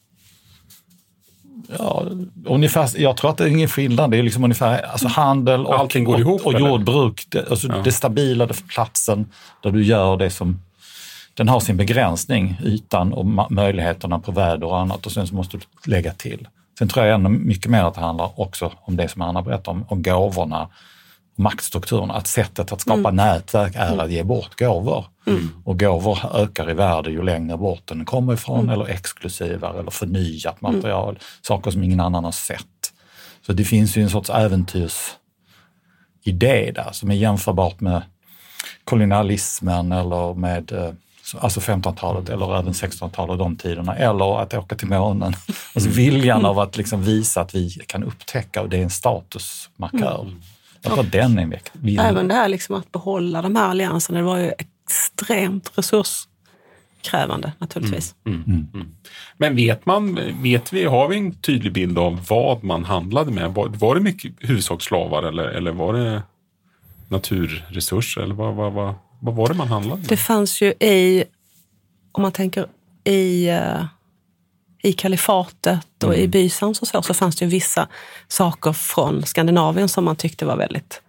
Speaker 7: Ja, ungefär, jag tror att det är ingen skillnad. Det är liksom ungefär alltså handel och,
Speaker 6: allting går ihop,
Speaker 7: och, och jordbruk. Det, alltså ja. det stabila det platsen där du gör det som den har sin begränsning, ytan och ma- möjligheterna på väder och annat, och sen så måste du lägga till. Sen tror jag ännu mycket mer att det handlar också om det som Anna berättade om, om gåvorna och maktstrukturen. Att sättet att skapa mm. nätverk är att ge bort gåvor. Mm. Och gåvor ökar i värde ju längre bort den kommer ifrån mm. eller exklusivare eller förnyat material. Mm. Saker som ingen annan har sett. Så det finns ju en sorts äventyrsidé där som är jämförbart med kolonialismen eller med alltså femtonhundratalet eller även sextonhundratalet de tiderna, eller att åka till månen. Alltså viljan av att liksom visa att vi kan upptäcka, och det är en statusmarkör. Mm. Jag tror att den är viktig.
Speaker 3: Även det här liksom att behålla de här allianserna, det var ju extremt resurskrävande naturligtvis.
Speaker 6: Mm. Mm. Mm. Men vet man, vet vi, har vi en tydlig bild av vad man handlade med? Var, var det mycket huvudsaksslavar eller, eller var det naturresurser eller vad, vad, vad? Vad var det man handlade med?
Speaker 3: Det fanns ju i, om man tänker i, uh, i kalifatet och mm. i Bysans och så, så fanns det ju vissa saker från Skandinavien som man tyckte var väldigt,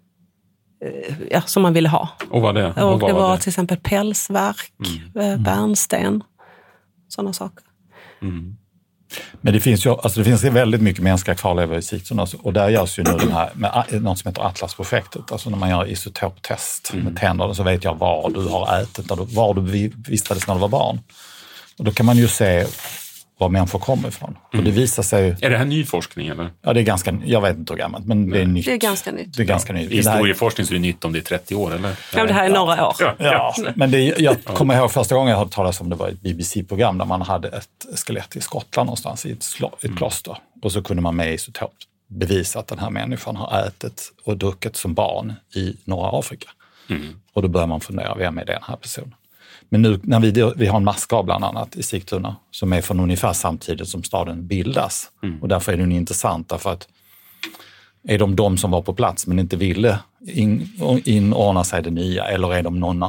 Speaker 3: uh, ja, som man ville ha.
Speaker 6: Och vad det?
Speaker 3: Och, och
Speaker 6: vad
Speaker 3: det var
Speaker 6: det?
Speaker 3: till exempel pälsverk, mm. uh, bärnsten, sådana saker.
Speaker 7: Mm. Men det finns ju alltså det finns väldigt mycket mänskliga kvarlevor i Sigtuna, och där görs ju nu den här med något som heter Atlas-projektet. Alltså när man gör isotoptest mm. med tänderna så vet jag var du har ätit, där du, var du vistades när du var barn. Och då kan man ju se var människor kommer ifrån. Mm. Och det visar sig...
Speaker 6: Är det här ny forskning eller?
Speaker 7: Ja, det är ganska, jag vet inte hur gammalt, men det är nytt.
Speaker 3: Det är ganska nytt.
Speaker 7: Det är ganska nytt.
Speaker 6: I historieforskning så är det nytt om det är trettio år eller?
Speaker 3: Ja, det här är några år.
Speaker 7: Ja, ja. Men det, jag kommer ihåg första gången jag hörde talas om det var ett B B C-program där man hade ett skelett i Skottland någonstans i ett, slo, ett mm. kloster. Och så kunde man med isotop bevisa att den här människan har ätit och druckit som barn i norra Afrika. Mm. Och då börjar man fundera, vem är den här personen? Men nu när vi, vi har en massgrav bland annat i Sigtuna som är från ungefär samtidigt som staden bildas. Mm. Och därför är den intressant, därför att är de de som var på plats men inte ville in, inordna sig det nya, eller är de några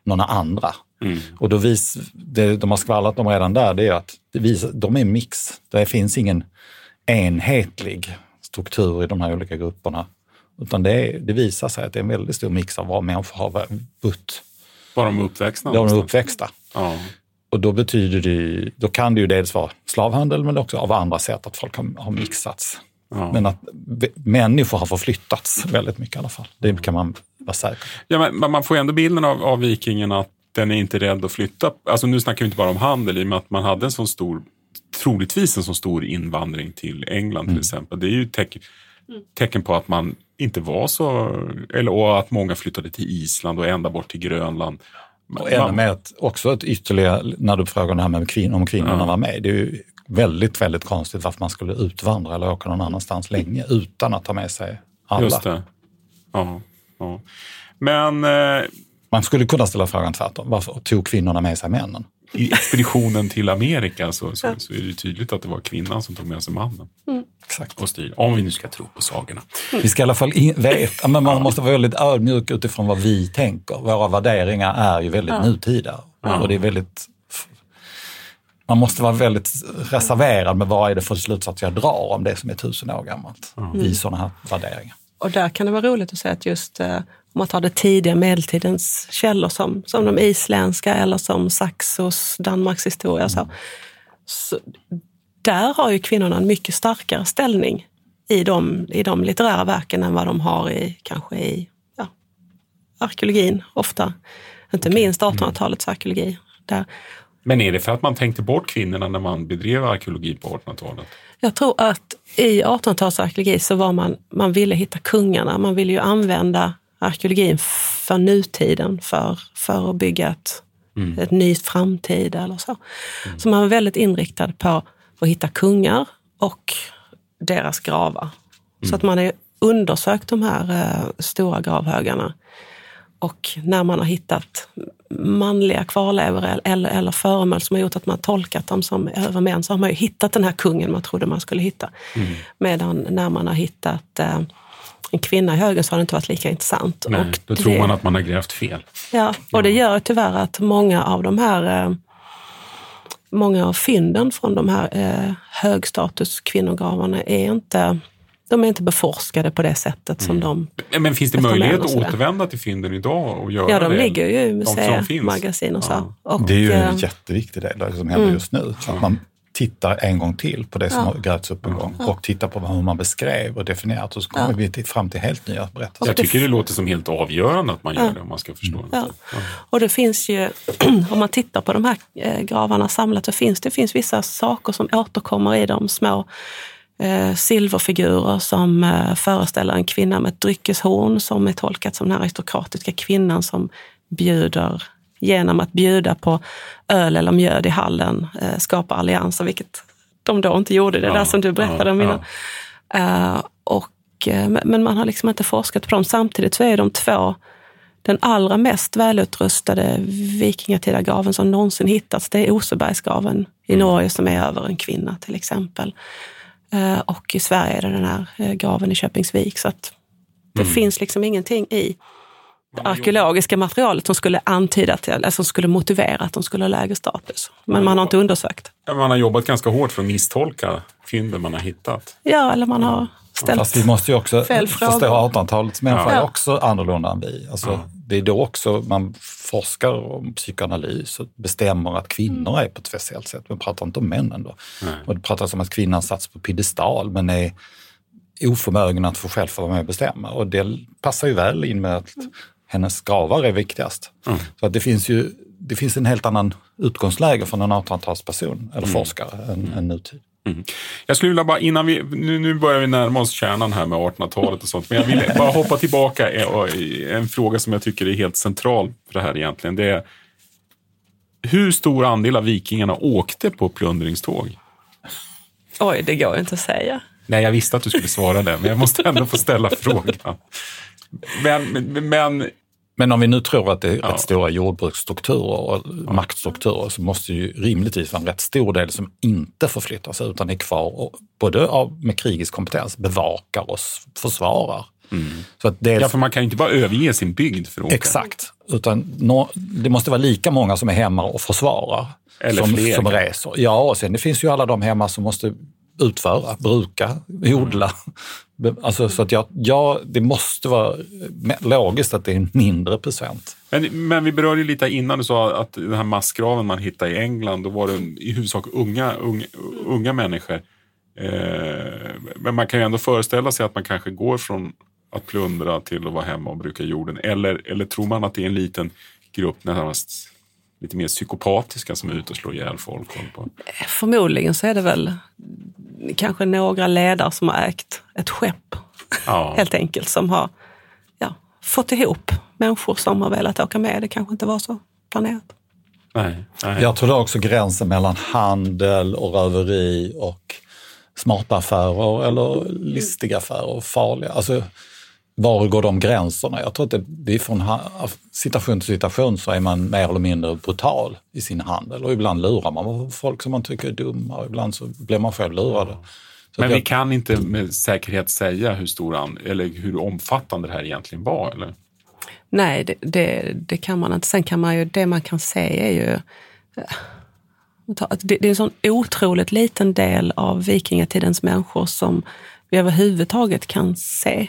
Speaker 7: några andra.
Speaker 6: Mm.
Speaker 7: Och då vis, det de har skvallrat om redan där, det är att det visar, de är en mix. Det finns ingen enhetlig struktur i de här olika grupperna. Utan det, är, det visar sig att det är en väldigt stor mix av vad människor har bott.
Speaker 6: Var de uppväxta?
Speaker 7: De är uppväxta.
Speaker 6: Ja.
Speaker 7: Och då betyder det, då kan det ju dels vara slavhandel, men också av andra sätt att folk har, har mixats. Ja. Men att människor har förflyttats väldigt mycket i alla fall. Det kan man vara säker på.
Speaker 6: Ja, men man får ändå bilden av, av vikingen att den är inte rädd att flytta. Alltså nu snackar vi inte bara om handel, i och med att man hade en sån stor, troligtvis en så stor invandring till England till mm. exempel. Det är ju tecken, tecken på att man inte var så, eller och att många flyttade till Island och ända bort till Grönland.
Speaker 7: Och ännu med ett, också ett ytterligare, när du frågar det här med kvin, om kvinnorna ja. var med, det är ju väldigt, väldigt konstigt varför man skulle utvandra eller åka någon annanstans länge utan att ta med sig alla.
Speaker 6: Just det. Ja, ja. Men... Eh,
Speaker 7: man skulle kunna ställa frågan tvärtom. Varför tog kvinnorna med sig männen?
Speaker 6: I expeditionen till Amerika så, så, så är det tydligt att det var kvinnan som tog med sig mannen.
Speaker 3: Mm.
Speaker 7: Exakt.
Speaker 6: Och styr, om vi nu ska tro på sagorna.
Speaker 7: Mm. Vi ska i alla fall in, veta, men man måste vara väldigt ödmjuk utifrån vad vi tänker. Våra värderingar är ju väldigt ja. nutida. Ja. Och det är väldigt... Man måste vara väldigt reserverad med vad är det för slutsats jag drar om det som är tusen år gammalt mm. i sådana här värderingar.
Speaker 3: Och där kan det vara roligt att säga att just eh, om man tar det tidiga medeltidens källor som, som de isländska eller som Saxos, Danmarks historia. Så, så, där har ju kvinnorna en mycket starkare ställning i de, i de litterära verken än vad de har i kanske i ja, arkeologin ofta. Inte minst artonhundratalets arkeologi. Där.
Speaker 6: Men är det för att man tänkte bort kvinnorna när man bedrev arkeologi på artonhundratalet?
Speaker 3: Jag tror att i artonhundratalets arkeologi så var man, man ville hitta kungarna. Man ville ju använda arkeologin för nutiden, för, för att bygga ett, mm. ett nytt framtid eller så. Mm. Så man var väldigt inriktad på att hitta kungar och deras gravar. Mm. Så att man har undersökt de här uh, stora gravhögarna. Och när man har hittat manliga kvarlevor eller, eller föremål som har gjort att man har tolkat dem som övermän, så har man ju hittat den här kungen man trodde man skulle hitta. Mm. Medan när man har hittat eh, en kvinna i högen så har det inte varit lika intressant.
Speaker 6: Nej,
Speaker 3: och
Speaker 6: då
Speaker 3: det,
Speaker 6: tror man att man har grävt fel.
Speaker 3: Ja, och ja. det gör tyvärr att många av de här eh, många av fynden från de här eh, högstatus kvinnogravarna är inte... De är inte beforskade på det sättet som mm. de...
Speaker 6: Men finns det möjlighet att återvända till fynden idag och göra det?
Speaker 3: Ja, de
Speaker 6: det?
Speaker 3: ligger ju i museimagasin och så.
Speaker 7: Ja.
Speaker 3: Och,
Speaker 7: det är ju en jätteviktig del som händer mm. just nu.
Speaker 6: Ja.
Speaker 7: Att man tittar en gång till på det som
Speaker 3: ja.
Speaker 7: har grävts upp en gång ja. och tittar på hur man beskrev och definierat, och så kommer ja. vi till, fram till helt nya berättelser.
Speaker 6: Jag tycker det låter som helt avgörande att man gör ja. det om man ska förstå mm. det.
Speaker 3: Ja. Ja. Och det finns ju, om man tittar på de här gravarna samlat, så finns det finns vissa saker som återkommer i de små Eh, silverfigurer som eh, föreställer en kvinna med ett dryckeshorn som är tolkat som den här aristokratiska kvinnan som bjuder, genom att bjuda på öl eller mjöd i hallen, eh, skapar allianser, vilket de då inte gjorde, det ja, där som du berättade om innan. Ja. Eh, och, eh, men man har liksom inte forskat på dem. Samtidigt så är de två den allra mest välutrustade vikingatida graven som någonsin hittats. Det är Osebergsgraven i Norge som är över en kvinna till exempel. Och i Sverige är det den här graven i Köpingsvik. Så att det mm. finns liksom ingenting i det arkeologiska materialet som skulle antyda till, eller som skulle motivera att de skulle ha lägre status. Men man har inte undersökt.
Speaker 6: Man har jobbat ganska hårt för att misstolka fynden man har hittat.
Speaker 3: Ja, eller man har ställt
Speaker 7: Fast vi måste ju också
Speaker 3: fel
Speaker 7: förstå artonhundratalets människor
Speaker 6: ja.
Speaker 7: är också annorlunda än vi. Alltså,
Speaker 6: ja.
Speaker 7: Det är då också man forskar om psykoanalys och bestämmer att kvinnor är på ett speciellt sätt. Man pratar inte om männen då. Nej. Och det pratas om att kvinnan satts på piedestal men är oförmögen att få själv få vara med och bestämma. Och det passar ju väl in med att hennes gravar är viktigast. Mm. Så att det finns ju det finns en helt annan utgångsläge från en artonhundratalsperson eller mm. forskare än, mm. än nutid.
Speaker 6: Mm. Jag skulle vilja bara, innan vi, nu, nu börjar vi närma oss kärnan här med artonhundratalet och sånt, men jag vill bara hoppa tillbaka en, en fråga som jag tycker är helt central för det här egentligen. Det är, hur stor andel av vikingarna åkte på plundringståg?
Speaker 3: Oj, det går inte att säga.
Speaker 6: Nej, jag visste att du skulle svara det, men jag måste ändå få ställa frågan. Men, men, men
Speaker 7: Men om vi nu tror att det är
Speaker 6: ja.
Speaker 7: rätt stora jordbruksstrukturer och ja. maktstrukturer, så måste ju rimligtvis vara en rätt stor del som inte förflyttar sig utan är kvar och både av, med krigisk kompetens bevakar och försvarar.
Speaker 6: Mm.
Speaker 7: Så att det är,
Speaker 6: ja, för man kan ju inte bara överge sin bygd för att åka.
Speaker 7: Exakt. utan no, det måste vara lika många som är hemma och försvarar.
Speaker 6: Eller
Speaker 7: som,
Speaker 6: fler.
Speaker 7: som reser. Ja, och sen det finns ju alla de hemma som måste utföra, bruka, odla. Mm. Alltså, så att jag, ja, det måste vara logiskt att det är en mindre procent.
Speaker 6: Men, men vi berörde ju lite innan, du sa att den här massgraven man hittade i England, då var det i huvudsak unga, unga, unga människor. Eh, men man kan ju ändå föreställa sig att man kanske går från att plundra till att vara hemma och bruka jorden. Eller, eller tror man att det är en liten grupp närmast lite mer psykopatiska som är ute och slår ihjäl folk? På?
Speaker 3: Förmodligen så är det väl kanske några ledare som har ägt ett skepp. Ja. Helt enkelt, som har ja, fått ihop människor som har velat åka med. Det kanske inte var så planerat.
Speaker 6: Nej, nej.
Speaker 7: Jag tror det är också gränsen mellan handel och röveri och smarta affärer eller listiga affärer och farliga. Alltså, var går de gränserna? Jag tror att det, det är från situation till situation så är man mer eller mindre brutal i sin handel. Och ibland lurar man folk som man tycker är dumma och ibland så blir man själv lurad. Så
Speaker 6: Men vi
Speaker 7: jag,
Speaker 6: kan inte med säkerhet säga hur stor eller hur omfattande det här egentligen var, eller?
Speaker 3: Nej, det, det, det kan man inte. Sen kan man ju, det man kan säga är ju det, det är en sån otroligt liten del av vikingatidens människor som vi överhuvudtaget kan se.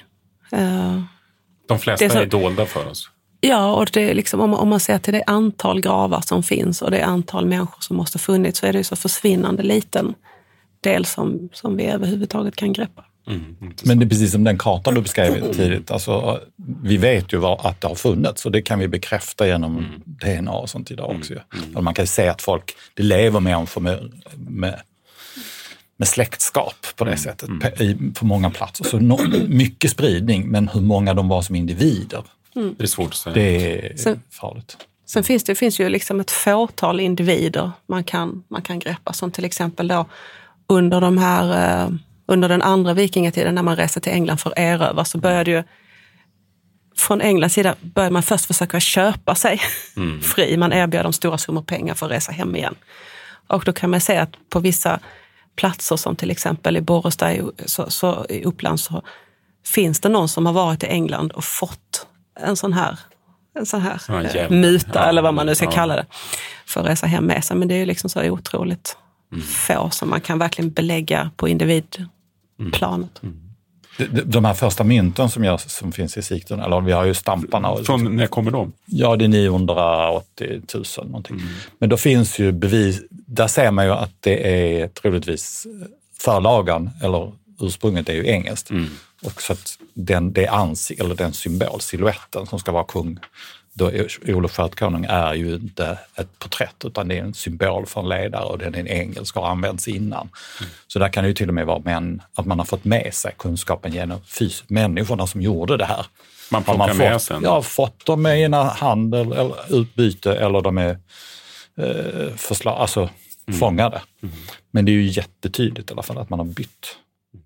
Speaker 6: De flesta
Speaker 3: är, så,
Speaker 6: är dolda för oss.
Speaker 3: Ja, och det är liksom, om, om man ser till det antal gravar som finns och det antal människor som måste funnits, så är det ju så försvinnande liten del som, som vi överhuvudtaget kan greppa.
Speaker 7: Mm, men det är precis som den kartan du beskrev tidigt. Alltså, vi vet ju vad, att det har funnits och det kan vi bekräfta genom mm. D N A och sånt idag också. Mm, mm. Man kan se att folk, det lever människor med, med, med släktskap på det mm, sättet mm. På, på många platser. Så no, mycket spridning, men hur många de var som individer,
Speaker 3: mm.
Speaker 6: det är svårt att säga.
Speaker 7: Det är sen, farligt.
Speaker 3: Sen finns det finns ju liksom ett fåtal individer man kan, man kan greppa, som till exempel då under de här... Eh, Under den andra vikingatiden när man reste till England för att erövra, så började ju från Englands sida började man först försöka köpa sig mm. fri. Man erbjöd dem stora summor pengar för att resa hem igen. Och då kan man säga att på vissa platser som till exempel i Borrestad så, så, i Uppland, så finns det någon som har varit i England och fått en sån här, en sån här
Speaker 6: ja,
Speaker 3: eh, muta ja, eller vad man nu ska ja. kalla det för att resa hem med sig. Men det är ju liksom så otroligt mm. få som man kan verkligen belägga på individplanet. Mm.
Speaker 7: De, de här första mynten som, jag, som finns i Sigtuna, eller vi har ju stamparna. Och
Speaker 6: från liksom, när kommer de?
Speaker 7: Ja, det är niohundraåttio tusen någonting. Mm. Men då finns ju bevis, där ser man ju att det är troligtvis förlagan, eller ursprunget är ju engelskt. Mm. Och så att den, det ansik, eller den symbol, siluetten som ska vara kung, då Olof Skötkonung är ju inte ett porträtt utan det är en symbol för en ledare och den är en engelsk och har använts innan. Mm. Så där kan det ju till och med vara men, att man har fått med sig kunskapen genom fys- människorna som gjorde det här.
Speaker 6: Man plockar man med sen?
Speaker 7: Ja, fått dem med i en handel eller utbyte eller de är eh, förslag, alltså mm. fångade. Mm. Men det är ju jättetydligt i alla fall att man har bytt.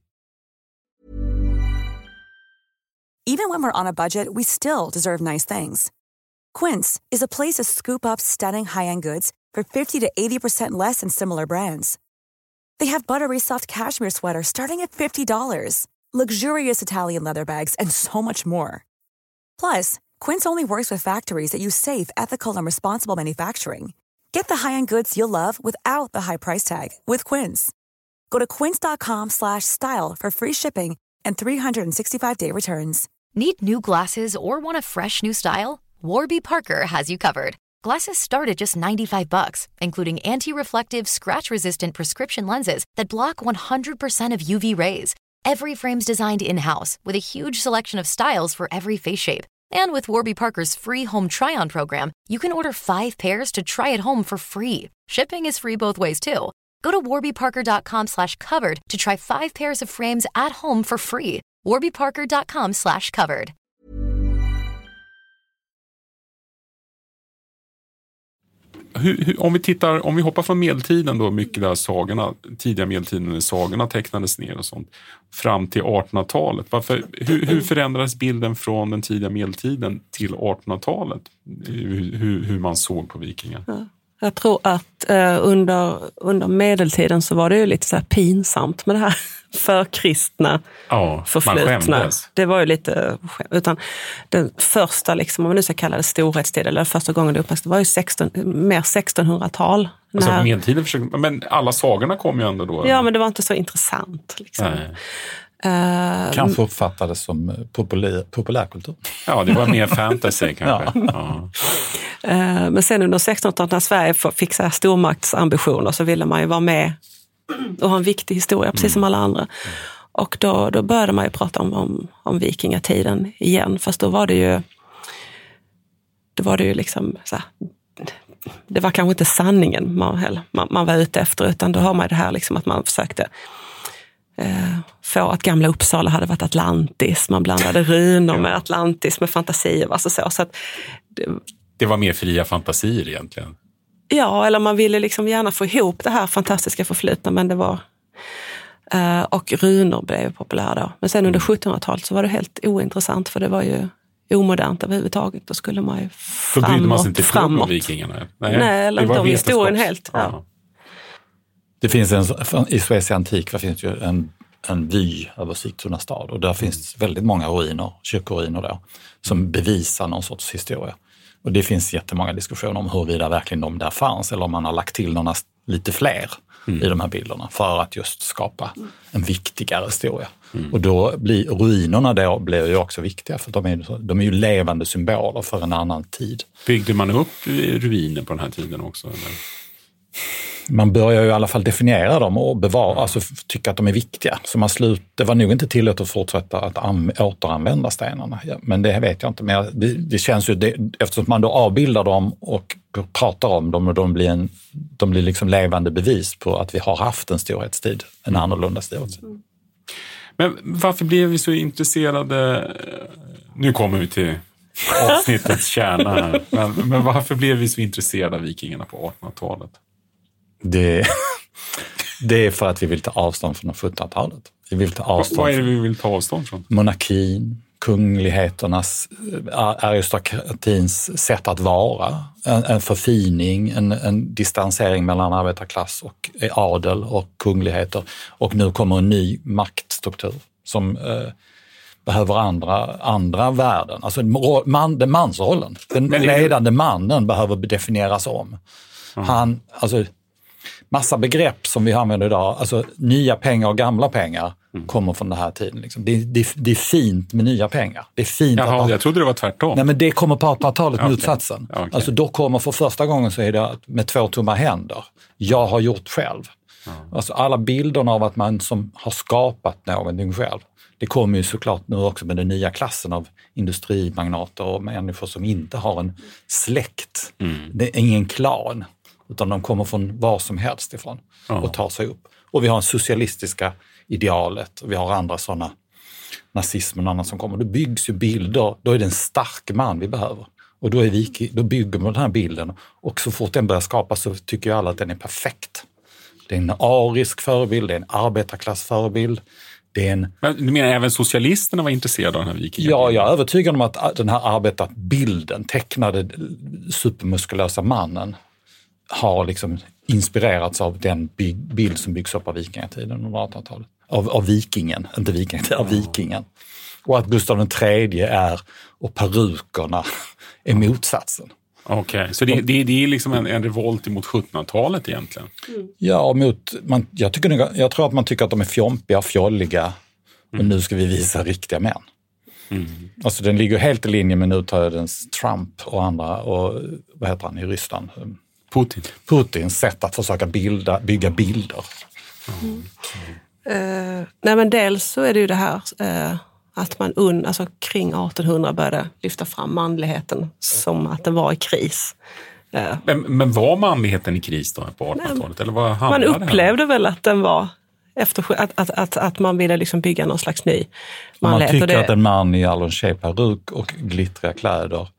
Speaker 12: Even when we're on a budget, we still deserve nice things. Quince is a place to scoop up stunning high-end goods for fifty to eighty percent less than similar brands. They have buttery soft cashmere sweaters starting at fifty dollars, luxurious Italian leather bags, and so much more. Plus, Quince only works with factories that use safe, ethical, and responsible manufacturing. Get the high-end goods you'll love without the high price tag with Quince. Go to quince.com slash style for free shipping and three sixty-five day returns.
Speaker 13: Need new glasses or want a fresh new style? Warby Parker has you covered. Glasses start at just ninety-five bucks, including anti-reflective, scratch-resistant prescription lenses that block one hundred percent of U V rays. Every frame's designed in-house with a huge selection of styles for every face shape. And with Warby Parker's free home try-on program, you can order five pairs to try at home for free. Shipping is free both ways, too. Go to warbyparker.com slash covered to try five pairs of frames at home for free. warbyparker.com slash covered.
Speaker 6: Hur, hur, om vi tittar, om vi hoppar från medeltiden då, mycket där sagorna, tidiga medeltiden när sagorna tecknades ner och sånt, fram till artonhundratalet. Varför, hur, hur förändrades bilden från den tidiga medeltiden till artonhundratalet? Hur, hur, hur man såg på vikingar?
Speaker 3: Ja. Jag tror att eh, under, under medeltiden så var det ju lite så här pinsamt med det här förkristna
Speaker 6: ja,
Speaker 3: förflutna. Det var ju lite, utan den första, liksom, om man nu ska kalla det storhetstid, eller första gången det uppmärksammades, det var ju sexton, mer sextonhundratal.
Speaker 6: Alltså
Speaker 3: när,
Speaker 6: medeltiden försökte, men alla sagorna kom ju ändå då.
Speaker 3: Ja, men det var inte så intressant. Liksom.
Speaker 7: Uh, kanske uppfattades som populär, populärkultur.
Speaker 6: Ja, det var mer fantasy kanske. Ja. Ja.
Speaker 3: Uh, men sen under sextonhundratalet när Sverige fick så här stormaktsambitioner så ville man ju vara med och ha en viktig historia, precis mm. som alla andra. Och då, då började man ju prata om, om, om vikingatiden igen, fast då var det ju då var det ju liksom så här, det var kanske inte sanningen man, man, man var ute efter, utan då har man det här liksom att man försökte eh, få att gamla Uppsala hade varit Atlantis, man blandade runor med Atlantis, med fantasier, alltså så, så att det,
Speaker 6: det var mer fria fantasier egentligen.
Speaker 3: Ja, eller man ville liksom gärna få ihop det här fantastiska förflutna, men det var uh, och runor blev populära då. Men sen under sjuttonhundratalet så var det helt ointressant, för det var ju omodernt överhuvudtaget. Då skulle man ju framåt.
Speaker 6: Då brydde man sig inte framåt om vikingarna?
Speaker 3: Nej, Nej eller inte om historien helt. Ja. Ja.
Speaker 7: Det finns en, i Sveriges antik det finns ju en, en vy över Sigtuna stad, och där finns väldigt många ruiner, kyrkoruiner då, som bevisar någon sorts historia. Och det finns jättemånga diskussioner om huruvida verkligen de där fanns, eller om man har lagt till några lite fler mm. i de här bilderna för att just skapa en viktigare historia. Mm. Och då blir ruinerna då blir ju också viktiga, för de är, de är ju levande symboler för en annan tid.
Speaker 6: Byggde man upp ruiner på den här tiden också? Eller?
Speaker 7: Man börjar ju i alla fall definiera dem och bevara, alltså tycka att de är viktiga. Så man slut, det var nog inte tillåtet att fortsätta att an, återanvända stenarna. Ja, men det vet jag inte. Men det, det känns ju, det, eftersom man då avbildar dem och pratar om dem, och de blir, en, de blir liksom levande bevis på att vi har haft en storhetstid, en annorlunda storhetstid. Mm.
Speaker 6: Men varför blev vi så intresserade, nu kommer vi till avsnittets kärna här, men, men varför blev vi så intresserade av vikingarna på artonhundratalet?
Speaker 7: Det, det är för att vi vill ta avstånd från sjuttonhundratalet. Vi vill ta avstånd
Speaker 6: Vad är det vi vill ta avstånd från?
Speaker 7: Monarkin, kungligheternas, aristokratins sätt att vara. En, en förfining, en, en distansering mellan arbetarklass och adel och kungligheter. Och nu kommer en ny maktstruktur som eh, behöver andra, andra värden. Alltså man, den mansrollen, den ledande mannen behöver definieras om. Mm. Han, alltså massa begrepp som vi använder idag, alltså nya pengar och gamla pengar mm. kommer från den här tiden. Liksom. Det, det, det är fint med nya pengar. Det är fint.
Speaker 6: Jaha,
Speaker 7: att,
Speaker 6: jag trodde det var tvärtom.
Speaker 7: Nej, men det kommer på artonhundratalet med
Speaker 6: okay.
Speaker 7: motsatsen.
Speaker 6: Okay.
Speaker 7: Alltså då kommer för första gången så är det med två tomma händer. Jag har gjort själv. Mm. Alltså alla bilderna av att man som har skapat någonting själv. Det kommer ju såklart nu också med den nya klassen av industrimagnater och människor som inte har en släkt. Mm. Det är ingen klan. Utan de kommer från var som helst ifrån ja. och tar sig upp. Och vi har en socialistiska idealet och vi har andra sådana, nazismen och annat som kommer. Då byggs ju bilder, då är det en stark man vi behöver. Och då, är vi, då bygger man den här bilden, och så fort den börjar skapas så tycker ju alla att den är perfekt. Det är en arisk förebild, det är en arbetarklassförebild. Det är en...
Speaker 6: Men du menar även socialisterna var intresserade av den här vikingen?
Speaker 7: Ja, jag är övertygad om att den här arbetarbilden, tecknade supermuskulösa mannen, har liksom inspirerats av den bygg, bild som byggs upp av vikingatiden under artonhundratalet. Av, av vikingen, inte vikingatiden, av vikingen. Och att Gustav den tredje är, och perukerna är motsatsen.
Speaker 6: Okej, okay. Så det, det, det är liksom en, en revolt mot sjuttonhundratalet egentligen?
Speaker 7: Mm. Ja, mot, man, jag, tycker, jag tror att man tycker att de är fjompiga, fjolliga, mm. och nu ska vi visa riktiga män. Mm. Alltså den ligger helt i linje med nutidens Trump och andra, och vad heter han i Ryssland?
Speaker 6: Putin.
Speaker 7: Putins sätt att försöka bilda, bygga bilder.
Speaker 3: Mm. Mm. Uh, nej men dels så är det ju det här uh, att man un, alltså kring artonhundra började lyfta fram manligheten som att den var i kris. Uh,
Speaker 6: men, men var manligheten i kris då på artonhundratalet? Eller vad
Speaker 3: man upplevde väl att den var efter, att, att, att, att man ville liksom bygga någon slags ny manlighet.
Speaker 7: Man tycker
Speaker 3: det,
Speaker 7: att en man i allonché peruk och glittriga kläder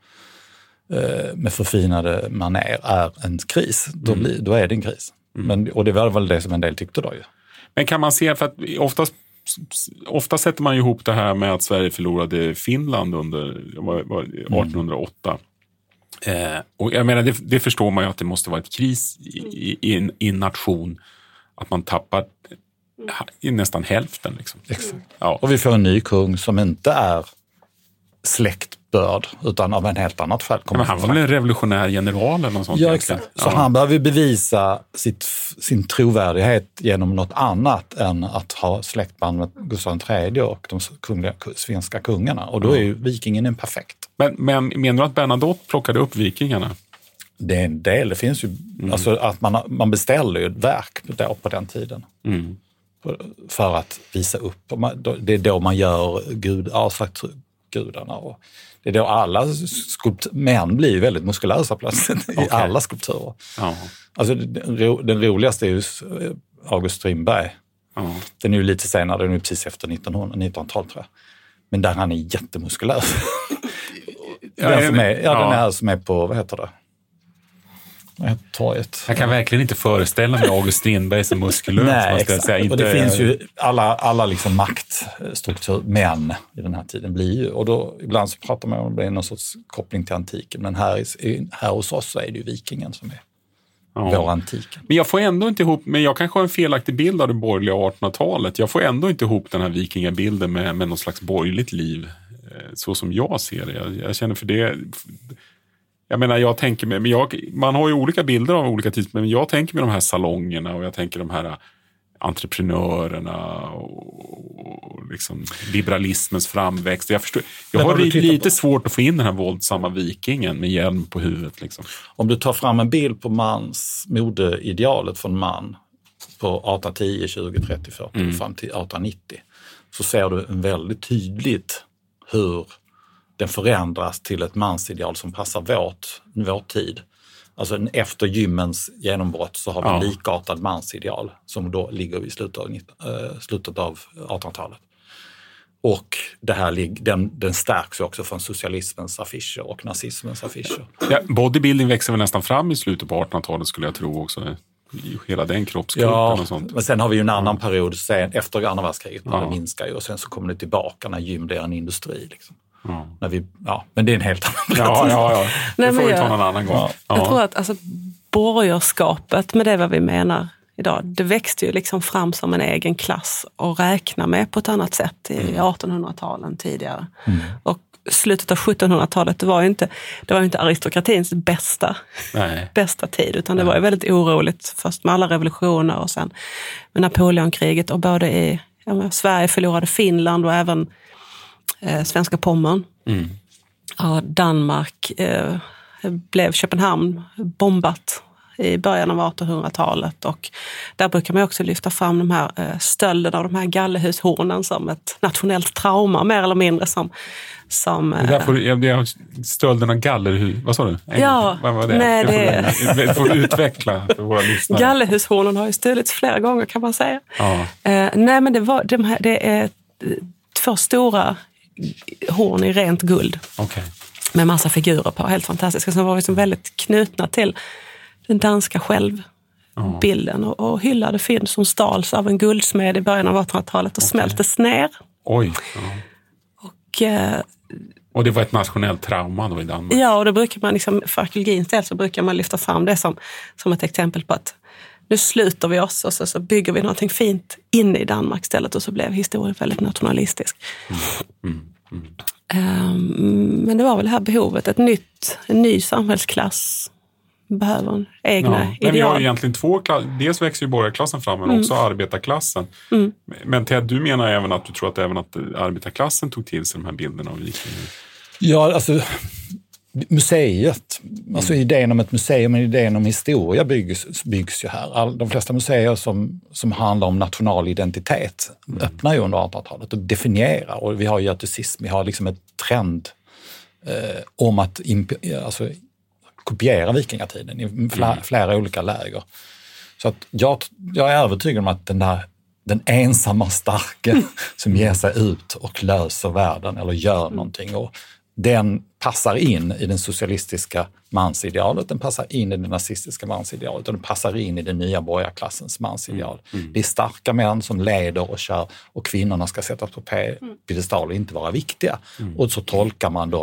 Speaker 7: med förfinade manér är en kris, då, blir, då är det en kris. Mm. Men, och det var väl det som en del tyckte då ju.
Speaker 6: Men kan man se, för att oftast, ofta sätter man ihop det här med att Sverige förlorade Finland under artonhundraåtta. Eh, och jag menar, det, det förstår man ju att det måste vara ett kris i, i, i, en, i en nation. Att man tappar i nästan hälften. Liksom.
Speaker 7: Exakt.
Speaker 6: Ja.
Speaker 7: Och vi får en ny kung som inte är släktbörd utan av en helt annat skäl.
Speaker 6: Men han var väl en revolutionär general eller något sånt?
Speaker 7: Ja, exakt. Så ja. Han behöver bevisa sitt, sin trovärdighet genom något annat än att ha släktband med Gustav den tredje och de kungliga svenska kungarna. Och då är ju vikingen en perfekt.
Speaker 6: Men, men menar du att Bernadotte plockade upp vikingarna?
Speaker 7: Det är en del. Det finns ju, mm. alltså att man, man beställer ju ett verk då på den tiden.
Speaker 6: Mm.
Speaker 7: För att visa upp. Det är då man gör gud, avsagt gudarna. Och det är då alla skulpt- män blir väldigt muskulösa plötsligt okay. i alla skulpturer.
Speaker 6: Ja.
Speaker 7: Alltså, den, den roligaste är ju August Strindberg.
Speaker 6: Ja.
Speaker 7: Den är ju lite senare, den är precis efter nittonhundratalet tror jag. Men där han är jättemuskulös.
Speaker 6: ja,
Speaker 7: den, som är, ja,
Speaker 6: ja.
Speaker 7: den här som är på, vad heter det? Torget.
Speaker 6: Jag kan verkligen inte föreställa mig August Strindberg som muskulös.
Speaker 7: Nej,
Speaker 6: måste jag säga. Inte...
Speaker 7: Och det finns ju alla, alla liksom maktstruktur, män i den här tiden blir ju, och då ibland så pratar man om det är någon sorts koppling till antiken, men här, här hos oss så är det ju vikingen som är ja. vår antiken.
Speaker 6: Men jag får ändå inte ihop, men jag kanske har en felaktig bild av det borgerliga artonhundratalet. Jag får ändå inte ihop den här vikingabilden med, med någon slags borgerligt liv, så som jag ser det. Jag, jag känner för det... Jag menar, jag tänker med, men jag, man har ju olika bilder av olika tider, men jag tänker med de här salongerna och jag tänker de här entreprenörerna och liksom liberalismens framväxt. Jag, förstår, jag har lite på. svårt att få in den här våldsamma vikingen med hjälm på huvudet. Liksom.
Speaker 7: Om du tar fram en bild på mans modeidealet från man på arton tio, tjugo, trettio, fyrtio mm. fram till arton nittio så ser du en väldigt tydligt hur den förändras till ett mansideal som passar vårt, vår tid. Alltså efter gymmens genombrott så har vi ja. en likartad mansideal som då ligger i slutet av, äh, slutet av artonhundratalet. Och det här, den, den stärks också från socialismens affischer och nazismens affischer.
Speaker 6: Ja, bodybuilding växer väl nästan fram i slutet på artonhundratalet skulle jag tro också. Hela den kroppsgruppen
Speaker 7: ja,
Speaker 6: och sånt.
Speaker 7: Men sen har vi ju en annan ja. period sen, efter andra världskriget när
Speaker 6: ja.
Speaker 7: det minskar ju, och sen så kommer det tillbaka när gym blir en industri liksom.
Speaker 6: Ja.
Speaker 7: När vi, ja, men det är en helt annan
Speaker 6: ja, ja, ja. Det får vi ta någon annan gång. Ja.
Speaker 3: Jag tror att alltså, borgerskapet med det vad vi menar idag, det växte ju liksom fram som en egen klass och räkna med på ett annat sätt i mm. artonhundratalen tidigare. Mm. Och slutet av sjuttonhundratalet, det var ju inte, det var ju inte aristokratins bästa,
Speaker 6: Nej.
Speaker 3: bästa tid, utan det Nej. var ju väldigt oroligt först med alla revolutioner och sen med Napoleonkriget och både i ja, Sverige förlorade Finland och även Eh, svenska Pommern.
Speaker 6: Mm.
Speaker 3: Ja, Danmark eh, blev Köpenhamn bombat i början av artonhundratalet och där brukar man också lyfta fram de här eh, stölderna av de här gallehushornen som ett nationellt trauma mer eller mindre som... som eh,
Speaker 6: det får, jag, jag, stölderna av gallerhus... Vad sa du? En,
Speaker 3: ja,
Speaker 6: vad var det?
Speaker 3: Nej, det
Speaker 6: får, får utveckla för våra lyssnare.
Speaker 3: Gallehushornen har ju stulits flera gånger kan man säga.
Speaker 6: Ja.
Speaker 3: Eh, nej men det, var, de här, det är två stora horn i rent guld.
Speaker 6: Okay.
Speaker 3: Med massa figurer på. Helt fantastiska. Som var liksom väldigt knutna till den danska självbilden. Oh. Och, och hyllade fynd som stals av en guldsmed i början av artonhundratalet och okay. smältes ner.
Speaker 6: Oj. Ja.
Speaker 3: Och, eh,
Speaker 6: och det var ett nationellt trauma då i Danmark?
Speaker 3: Ja, och då brukar man liksom, för arkeologins del så brukar man lyfta fram det som, som ett exempel på att nu sluter vi oss och så, så bygger vi någonting fint inne i Danmark istället och så blev historien väldigt nationalistisk.
Speaker 6: Mm. Mm. Mm.
Speaker 3: Um, men det var väl det här behovet, ett nytt, en ny samhällsklass behöver en egna
Speaker 6: ja,
Speaker 3: ideal.
Speaker 6: Men vi har ju egentligen två klasser, dels växer ju borgarklassen fram men mm. också arbetarklassen.
Speaker 3: Mm.
Speaker 6: Men Ted, du menar även att du tror att även att arbetarklassen tog till sig de här bilderna av vikingar?
Speaker 7: Ja, alltså museet, alltså idén om ett museum och idén om historia byggs, byggs ju här. All, de flesta museer som, som handlar om national identitet mm. öppnar ju under artonhundratalet och definierar. Och vi har göticism, vi har liksom ett trend eh, om att imp- alltså, kopiera vikingatiden i flera, mm. flera olika läger. Så att jag, jag är övertygad om att den där den ensamma starke som ger sig ut och löser världen eller gör mm. någonting och den passar in i den socialistiska mansidealet, den passar in i det nazistiska mansidealet och den passar in i den nya borgarklassens mansideal. Mm. Mm. Det är starka män som leder och kör och kvinnorna ska sättas på piedestal och inte vara viktiga. Mm. Och så tolkar man då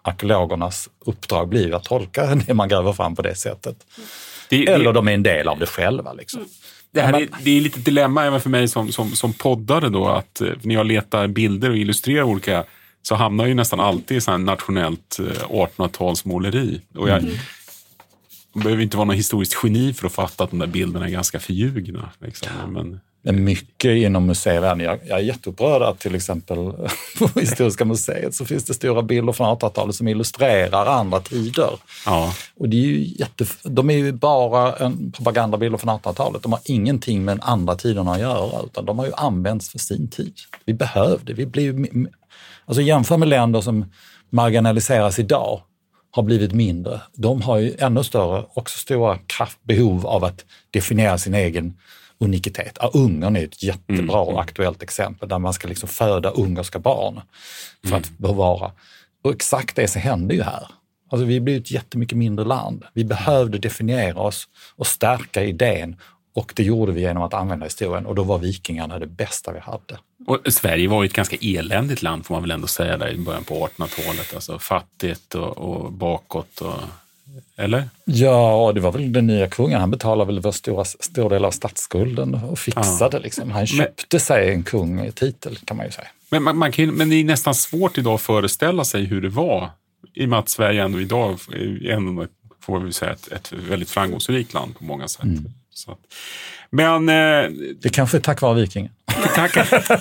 Speaker 7: arkeologernas uppdrag blir att tolka det man gräver fram på det sättet.
Speaker 6: Det, det,
Speaker 7: Eller de är en del av det själva. Liksom.
Speaker 6: Det, här är, det är lite dilemma även för mig som, som, som poddare då, att när jag letar bilder och illustrerar olika, så hamnar jag ju nästan alltid i sån här nationellt artonhundratalsmåleri. Och jag, mm. jag behöver inte vara någon historiskt geni för att fatta att de där bilderna är ganska förljugna. Liksom. Men,
Speaker 7: det är mycket inom museivärlden. Jag, jag är jätteupprörd att till exempel på Historiska museet så finns det stora bilder från artonhundratalet som illustrerar andra tider.
Speaker 6: Ja.
Speaker 7: Och det är ju jätte, de är ju bara en propagandabilder från artonhundratalet. De har ingenting med den andra tiden att göra, utan de har ju använts för sin tid. Vi behövde, vi blev, alltså jämför med länder som marginaliseras idag har blivit mindre. De har ju ännu större, också stora kraftbehov av att definiera sin egen unikitet. Ja, Ungern är ett jättebra och mm. aktuellt exempel där man ska liksom föda ungerska barn för mm. att bevara. Och exakt det som hände ju här. Alltså vi blev ett jättemycket mindre land. Vi behövde definiera oss och stärka idén, och det gjorde vi genom att använda historien, och då var vikingarna det bästa vi hade.
Speaker 6: Och Sverige var ju ett ganska eländigt land får man väl ändå säga där i början på artonhundratalet. Alltså fattigt och, och bakåt och... Eller?
Speaker 7: Ja, det var väl den nya kungen. Han betalade väl vår stora, stor del av statsskulden och fixade ja. liksom. Han köpte men, sig en kung-titel kan man ju säga.
Speaker 6: Men, man, man kan, men det är nästan svårt idag att föreställa sig hur det var. I och med att Sverige ändå idag är ändå, får vi säga, ett, ett väldigt framgångsrikt land på många sätt. Mm. Så att, men... Eh,
Speaker 7: det kanske är tack vare vikingen.
Speaker 6: Tack.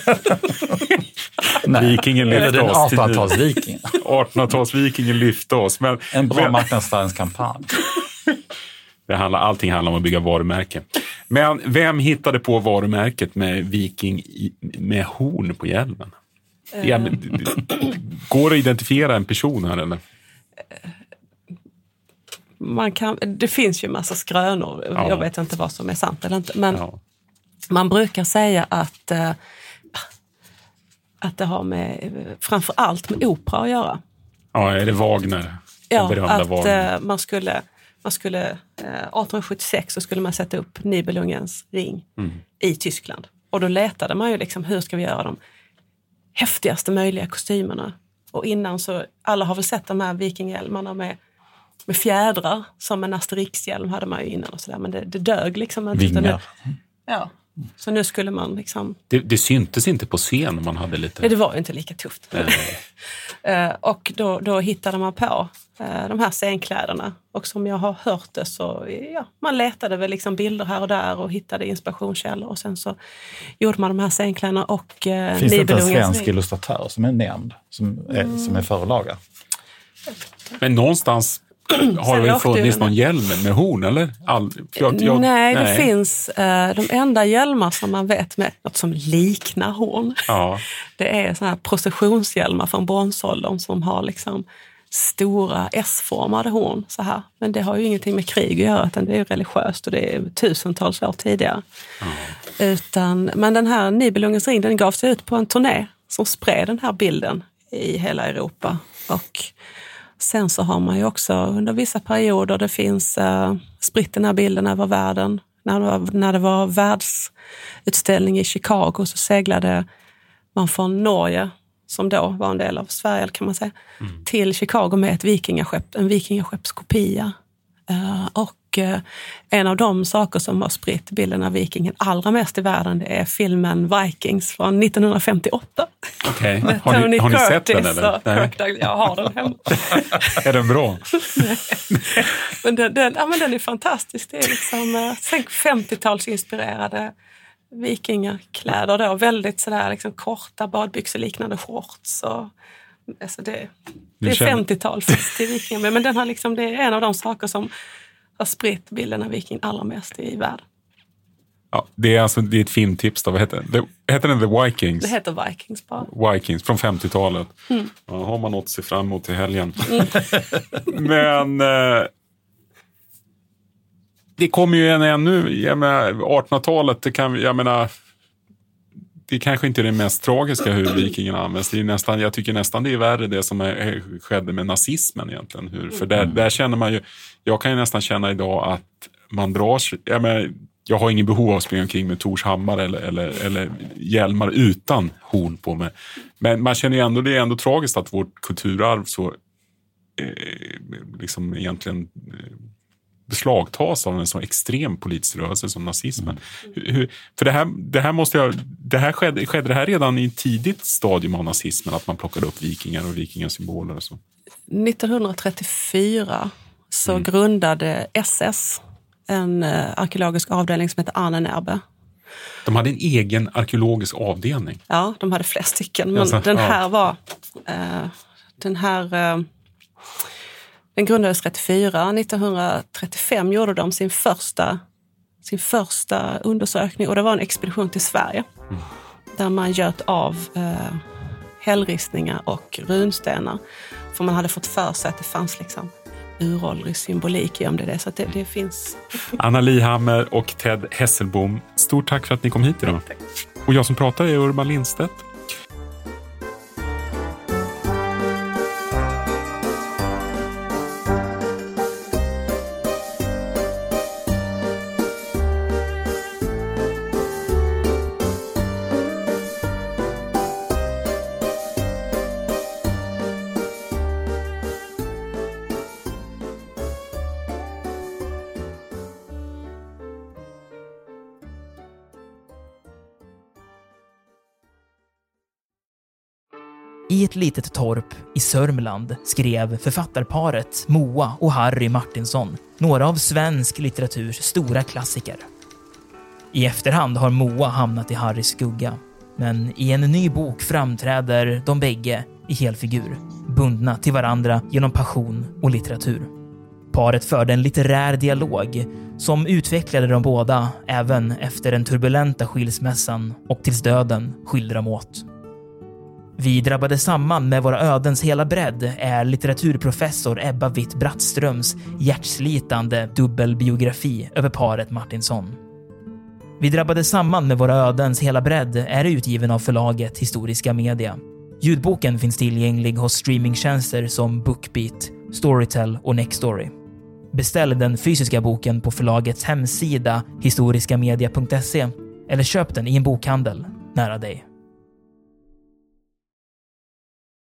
Speaker 6: Vikingen lyfte oss.
Speaker 7: artonhundratalsvikingen.
Speaker 6: artonhundratalsvikingen lyfte oss. Men,
Speaker 7: en bra
Speaker 6: men,
Speaker 7: marknadsföringskampanj.
Speaker 6: Det handlar, allting handlar om att bygga varumärken. Men vem hittade på varumärket med viking i, med horn på hjälmen? Uh. Ja, går det att identifiera en person här eller?
Speaker 3: Man kan, det finns ju en massa skrönor. Ja. Jag vet inte vad som är sant eller inte. Men ja. man brukar säga att, äh, att det har med framför allt med opera att göra.
Speaker 6: Ja, är det Wagner?
Speaker 3: Ja, att Wagner. Äh, man skulle, man skulle äh, arton sjuttiosex så skulle man sätta upp Nibelungens ring mm. i Tyskland. Och då letade man ju liksom, hur ska vi göra de häftigaste möjliga kostymerna? Och innan så, alla har väl sett de här vikinghjälmarna med med fjädrar, som en Asterix-hjälm hade man ju innan och sådär, men det, det dög liksom inte.
Speaker 7: Vingar.
Speaker 3: Nu, ja, så nu skulle man liksom...
Speaker 6: Det, det syntes inte på scen man hade lite...
Speaker 3: Nej, det var ju inte lika tufft. uh, och då, då hittade man på uh, de här scenkläderna, och som jag har hört det så, ja, man letade väl liksom bilder här och där och hittade inspirationskällor, och sen så gjorde man de här scenkläderna och... Uh,
Speaker 7: Finns det inte en svensk ring. illustratör som är nämnd, som är, mm. som är förlaga?
Speaker 6: Men någonstans... Har det funnits någon hjälm med horn eller? All, jag, jag,
Speaker 3: nej, nej, det finns uh, de enda hjälmar som man vet med något som liknar horn.
Speaker 6: Ja.
Speaker 3: Det är såna här processionshjälmar från bronsåldern som har liksom stora S-formade horn så här. Men det har ju ingenting med krig att göra, utan det är religiöst och det är tusentals år tidigare. Ja. Utan, men den här Nibelungens ring, den gav sig ut på en turné som spred den här bilden i hela Europa. Och sen så har man ju också under vissa perioder, det finns uh, spritt den här bilden över världen. När det, var, när det var världsutställning i Chicago så seglade man från Norge, som då var en del av Sverige kan man säga, mm. till Chicago med ett vikingaskepp, en vikingaskeppskopia. Uh, och uh, en av de saker som har spritt bilden av vikingen allra mest i världen, det är filmen Vikings från nittonhundrafemtioåtta.
Speaker 6: Okej, okay. har, ni, har ni sett den eller?
Speaker 3: Nej. Jag har den hemma.
Speaker 6: Är den bra?
Speaker 3: men den, den, ja, men den är fantastisk. Det är liksom uh, femtiotalsinspirerade vikingakläder då, väldigt sådär liksom korta badbyxeliknande shorts och alltså det, det är femtiotal till vikingar, men den har liksom, det är en av de saker som har spritt bilden av viking allra mest i världen.
Speaker 6: Ja, det är alltså det är ett filmtips då. Vad heter det? Heter den The Vikings?
Speaker 3: Det heter Vikings bara.
Speaker 6: Vikings från femtiotalet. Mm. Ja, har man något att se fram emot till helgen. Mm. Men eh, det kommer ju en ännu, jag menar, artonhundratalet, det kan, jag menar, det kanske inte är det mest tragiska hur vikingarna används. Det är nästan, jag tycker nästan det är värre det som är, skedde med nazismen egentligen. Hur, för där, där känner man ju, jag kan ju nästan känna idag att man drar sig, jag menar, jag har ingen behov av att springa omkring med Tors hammar eller, eller, eller hjälmar utan horn på mig. Men man känner ju ändå, det är ändå tragiskt att vårt kulturarv så eh, liksom egentligen eh, beslagtas av en så extrem politisk rörelse som nazismen. Mm. Hur, för det här, det här måste jag, det här skedde, skedde det här redan i ett tidigt stadium av nazismen, att man plockade upp vikingar och vikingasymboler och så?
Speaker 3: nittonhundratrettiofyra så
Speaker 6: Mm.
Speaker 3: grundade S S en uh, arkeologisk avdelning som heter Ahnenerbe.
Speaker 6: De hade en egen arkeologisk avdelning.
Speaker 3: Ja, de hade flera stycken. Men
Speaker 6: alltså,
Speaker 3: den här
Speaker 6: ja.
Speaker 3: var... Uh, den här... Uh, den grundades trettiofyra. nittonhundratrettiofem gjorde de sin första, sin första undersökning. Och det var en expedition till Sverige. Mm. Där man göt av uh, hällristningar och runstenar. För man hade fått för sig att det fanns liksom uråldrig symbolik i om det, det. Så att det, det finns...
Speaker 6: Anna Lihammer och Ted Hesselbom, stort tack för att ni kom hit idag. Tack. Och jag som pratar är Urban Lindstedt.
Speaker 2: I ett litet torp i Sörmland skrev författarparet Moa och Harry Martinsson några av svensk litteraturs stora klassiker. I efterhand har Moa hamnat i Harrys skugga, men i en ny bok framträder de bägge i helfigur, bundna till varandra genom passion och litteratur. Paret förde en litterär dialog som utvecklade de båda även efter den turbulenta skilsmässan och tills döden skilde dem åt. Vi drabbade samman med våra ödens hela bredd är litteraturprofessor Ebba Witt-Brattströms hjärtslitande dubbelbiografi över paret Martinsson. Vi drabbade samman med våra ödens hela bredd är utgiven av förlaget Historiska Media. Ljudboken finns tillgänglig hos streamingtjänster som Bookbeat, Storytel och Nextory. Beställ den fysiska boken på förlagets hemsida historiskamedia punkt se eller köp den i en bokhandel nära dig.